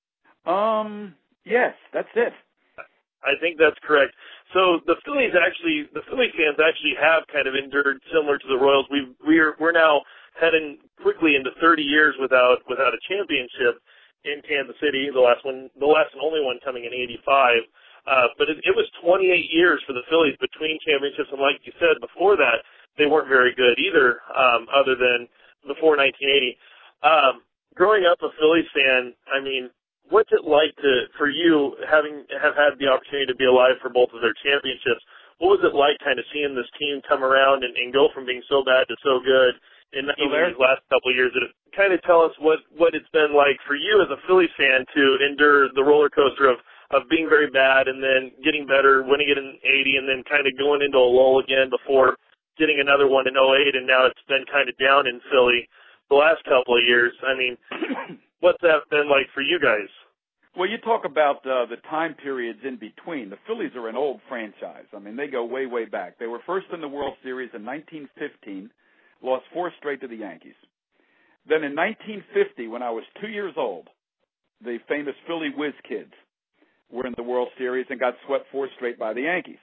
Um, yes, that's it. I think that's correct. So the Phillies actually, the Phillies fans actually have kind of endured similar to the Royals. We've, we're we're now heading quickly into thirty years without without a championship in Kansas City. The last one, the last and only one coming in eighty-five. Uh, but it, it was twenty-eight years for the Phillies between championships, and like you said, before that, they weren't very good either, um, other than before nineteen eighty. Um, growing up a Phillies fan, I mean, what's it like to for you having have had the opportunity to be alive for both of their championships? What was it like kind of seeing this team come around and, and go from being so bad to so good in even these last couple of years? That kind of tell us what, what it's been like for you as a Phillies fan to endure the roller coaster of of being very bad and then getting better, winning it in eighty, and then kind of going into a lull again before getting another one in oh eight, and now it's been kind of down in Philly the last couple of years. I mean, what's that been like for you guys? Well, you talk about uh, the time periods in between. The Phillies are an old franchise. I mean, they go way, way back. They were first in the World Series in nineteen fifteen, lost four straight to the Yankees. Then in nineteen fifty, when I was two years old, the famous Philly Whiz Kids were in the World Series and got swept four straight by the Yankees.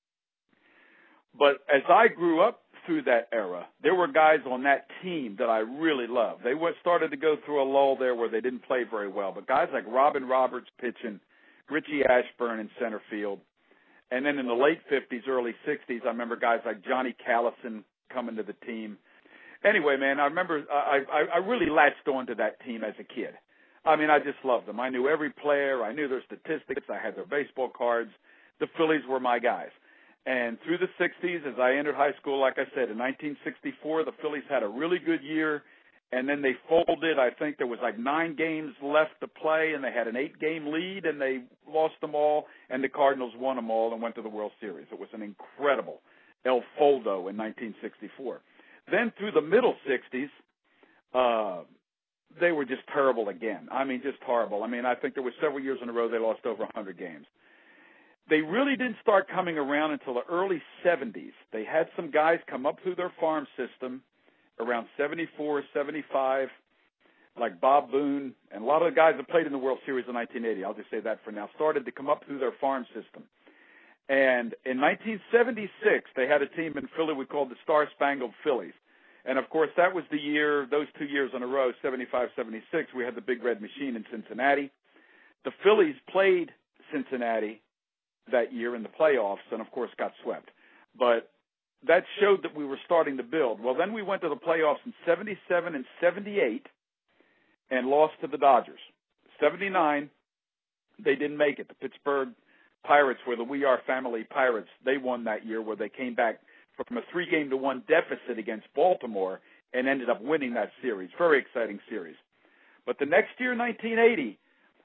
But as I grew up through that era, there were guys on that team that I really loved. They were, started to go through a lull there where they didn't play very well. But guys like Robin Roberts pitching, Richie Ashburn in center field. And then in the late fifties, early sixties, I remember guys like Johnny Callison coming to the team. Anyway, man, I remember I, I, I really latched on to that team as a kid. I mean, I just loved them. I knew every player. I knew their statistics. I had their baseball cards. The Phillies were my guys. And through the sixties, as I entered high school, like I said, in nineteen sixty-four, the Phillies had a really good year, and then they folded. I think there was like nine games left to play, and they had an eight-game lead, and they lost them all, and the Cardinals won them all and went to the World Series. It was an incredible El Foldo in nineteen sixty-four. Then through the middle sixties, uh, they were just terrible again. I mean, just horrible. I mean, I think there were several years in a row they lost over one hundred games. They really didn't start coming around until the early seventies. They had some guys come up through their farm system around seventy-four, seventy-five, like Bob Boone, and a lot of the guys that played in the World Series in nineteen eighty, I'll just say that for now, started to come up through their farm system. And in nineteen seventy-six, they had a team in Philly we called the Star Spangled Phillies. And, of course, that was the year, those two years in a row, seventy-five, seventy-six, we had the Big Red Machine in Cincinnati. The Phillies played Cincinnati that year in the playoffs and, of course, got swept. But that showed that we were starting to build. Well, then we went to the playoffs in seventy-seven and seventy-eight and lost to the Dodgers. seventy-nine, they didn't make it. The Pittsburgh Pirates were the We Are Family Pirates. They won that year where they came back from a three-game to one deficit against Baltimore and ended up winning that series. Very exciting series. But the next year, nineteen eighty,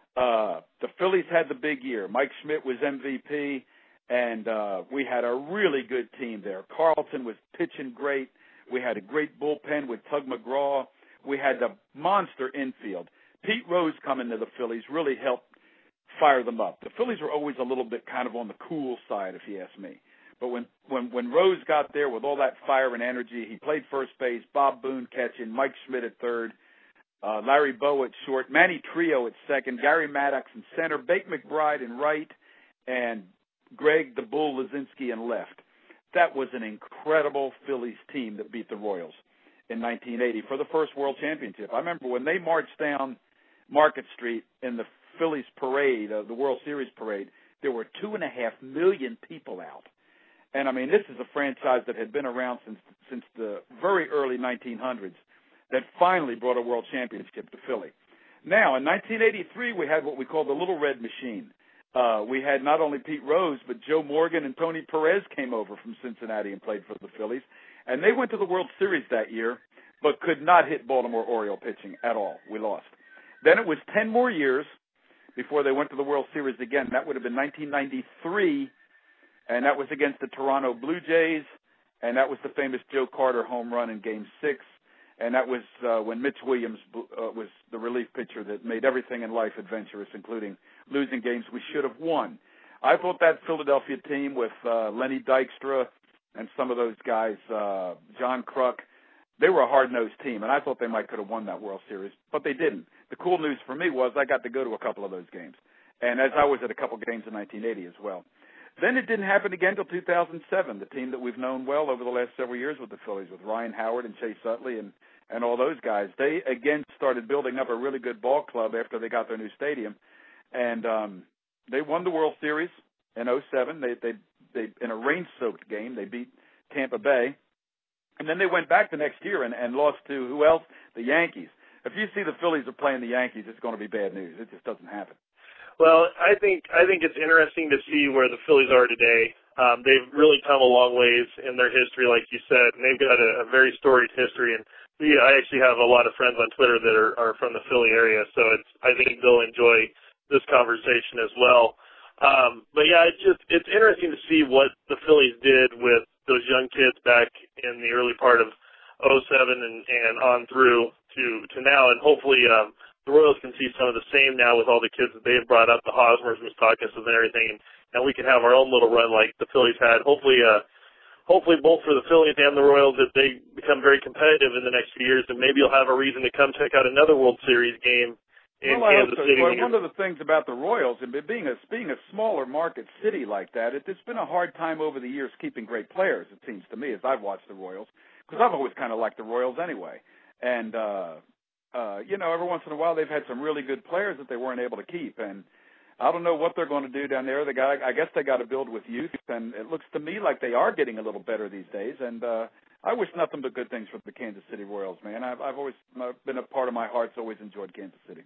uh, the Phillies had the big year. Mike Schmidt was M V P, and uh, we had a really good team there. Carlton was pitching great. We had a great bullpen with Tug McGraw. We had the monster infield. Pete Rose coming to the Phillies really helped fire them up. The Phillies were always a little bit kind of on the cool side, if you ask me. But when, when, when Rose got there with all that fire and energy, he played first base, Bob Boone catching, Mike Schmidt at third, uh, Larry Bowe at short, Manny Trio at second, Gary Maddox in center, Bake McBride in right, and Greg the Bull Lazinski in left. That was an incredible Phillies team that beat the Royals in nineteen eighty for the first World Championship. I remember when they marched down Market Street in the Phillies parade, uh, the World Series parade, there were two and a half million people out. And, I mean, this is a franchise that had been around since since the very early nineteen hundreds that finally brought a World Championship to Philly. Now, in nineteen eighty-three, we had what we call the Little Red Machine. Uh, we had not only Pete Rose, but Joe Morgan and Tony Perez came over from Cincinnati and played for the Phillies. And they went to the World Series that year, but could not hit Baltimore Oriole pitching at all. We lost. Then it was ten more years before they went to the World Series again. That would have been nineteen ninety-three, and that was against the Toronto Blue Jays, and that was the famous Joe Carter home run in Game six, and that was uh, when Mitch Williams uh, was the relief pitcher that made everything in life adventurous, including losing games we should have won. I thought that Philadelphia team with uh, Lenny Dykstra and some of those guys, uh, John Kruk, they were a hard-nosed team, and I thought they might could have won that World Series, but they didn't. The cool news for me was I got to go to a couple of those games, and as I was at a couple of games in nineteen eighty as well. Then it didn't happen again until two thousand seven, the team that we've known well over the last several years with the Phillies, with Ryan Howard and Chase Utley and, and all those guys. They, again, started building up a really good ball club after they got their new stadium, and um, they won the World Series in oh seven. They, they, they, in a rain-soaked game, they beat Tampa Bay. And then they went back the next year and, and lost to who else? The Yankees. If you see the Phillies are playing the Yankees, it's going to be bad news. It just doesn't happen. Well, I think I think it's interesting to see where the Phillies are today. Um, they've really come a long ways in their history, like you said, and they've got a, a very storied history. And we, I actually have a lot of friends on Twitter that are, are from the Philly area, so it's I think they'll enjoy this conversation as well. Um, but yeah, it's just it's interesting to see what the Phillies did with those young kids back in the early part of oh seven and, and on through to, to now, and hopefully um, the Royals can see some of the same now with all the kids that they've brought up, the Hosmers, Moustakas, and everything, and, and we can have our own little run like the Phillies had. Hopefully, uh, hopefully both for the Phillies and the Royals that they become very competitive in the next few years, and maybe you'll have a reason to come check out another World Series game in well, Kansas so. City. Well, one of the things about the Royals, and being a being a smaller market city like that, it, it's been a hard time over the years keeping great players. It seems to me as I've watched the Royals, because I've always kind of liked the Royals anyway, and. uh Uh, you know, every once in a while they've had some really good players that they weren't able to keep, and I don't know what they're going to do down there. They got, I guess they got to build with youth, and it looks to me like they are getting a little better these days. And uh, I wish nothing but good things for the Kansas City Royals, man. I've, I've always uh, been a part of my heart's always enjoyed Kansas City.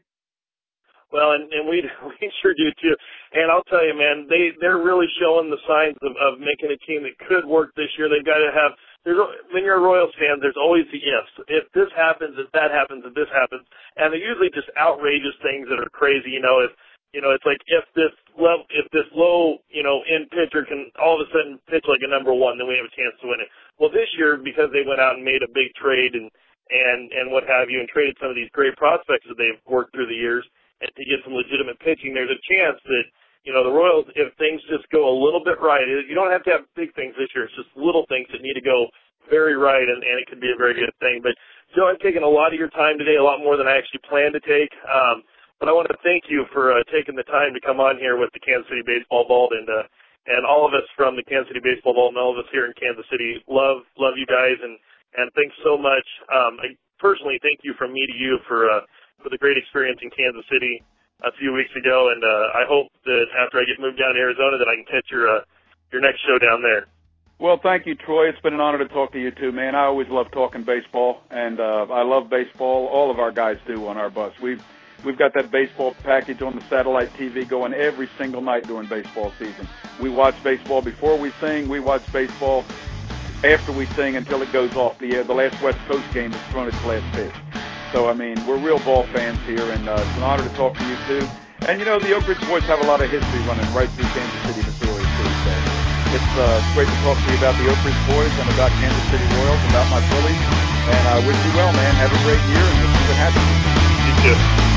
Well, and, and we we sure do too. And I'll tell you, man, they they're really showing the signs of, of making a team that could work this year. They've got to have. There's, when you're a Royals fan, there's always the ifs. If this happens, if that happens, if this happens, and they're usually just outrageous things that are crazy. You know, if you know, it's like if this level, if this low, you know, end pitcher can all of a sudden pitch like a number one, then we have a chance to win it. Well, this year, because they went out and made a big trade and and and what have you, and traded some of these great prospects that they've worked through the years, and to get some legitimate pitching, there's a chance that. You know, the Royals, if things just go a little bit right, you don't have to have big things this year. It's just little things that need to go very right, and, and it could be a very good thing. But, Joe, I'm taking a lot of your time today, a lot more than I actually planned to take. Um, but I want to thank you for uh, taking the time to come on here with the Kansas City Baseball Vault, and uh, and all of us from the Kansas City Baseball Vault and all of us here in Kansas City love love you guys, and, and thanks so much. Um, I personally thank you from me to you for uh, for the great experience in Kansas City a few weeks ago, and uh, I hope that after I get moved down to Arizona that I can catch your uh, your next show down there. Well, thank you, Troy. It's been an honor to talk to you too, man. I always love talking baseball, and uh, I love baseball. All of our guys do on our bus. We've we've got that baseball package on the satellite T V going every single night during baseball season. We watch baseball before we sing. We watch baseball after we sing until it goes off the air. The last West Coast game has thrown its last pitch. So, I mean, we're real ball fans here, and uh, it's an honor to talk to you too. And, you know, the Oak Ridge boys have a lot of history running right through Kansas City, Missouri, too. So it's uh, great to talk to you about the Oak Ridge boys and about Kansas City Royals, about my Phillies. And I wish you well, man. Have a great year, and we'll see what happens. You too.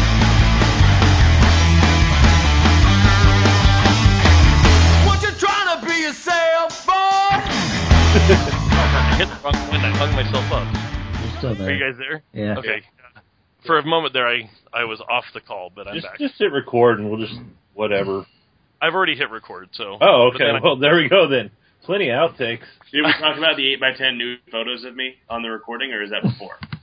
What you trying to be yourself, boy? I hit the wrong button. I hung myself up. You're still there. Are you guys there? Yeah. Okay. For a moment there, I, I was off the call, but I'm just, back. Just hit record, and we'll just whatever. I've already hit record, so. Oh, okay. I, Well, there we go then. Plenty of outtakes. Did we talk about the eight by ten nude photos of me on the recording, or is that before?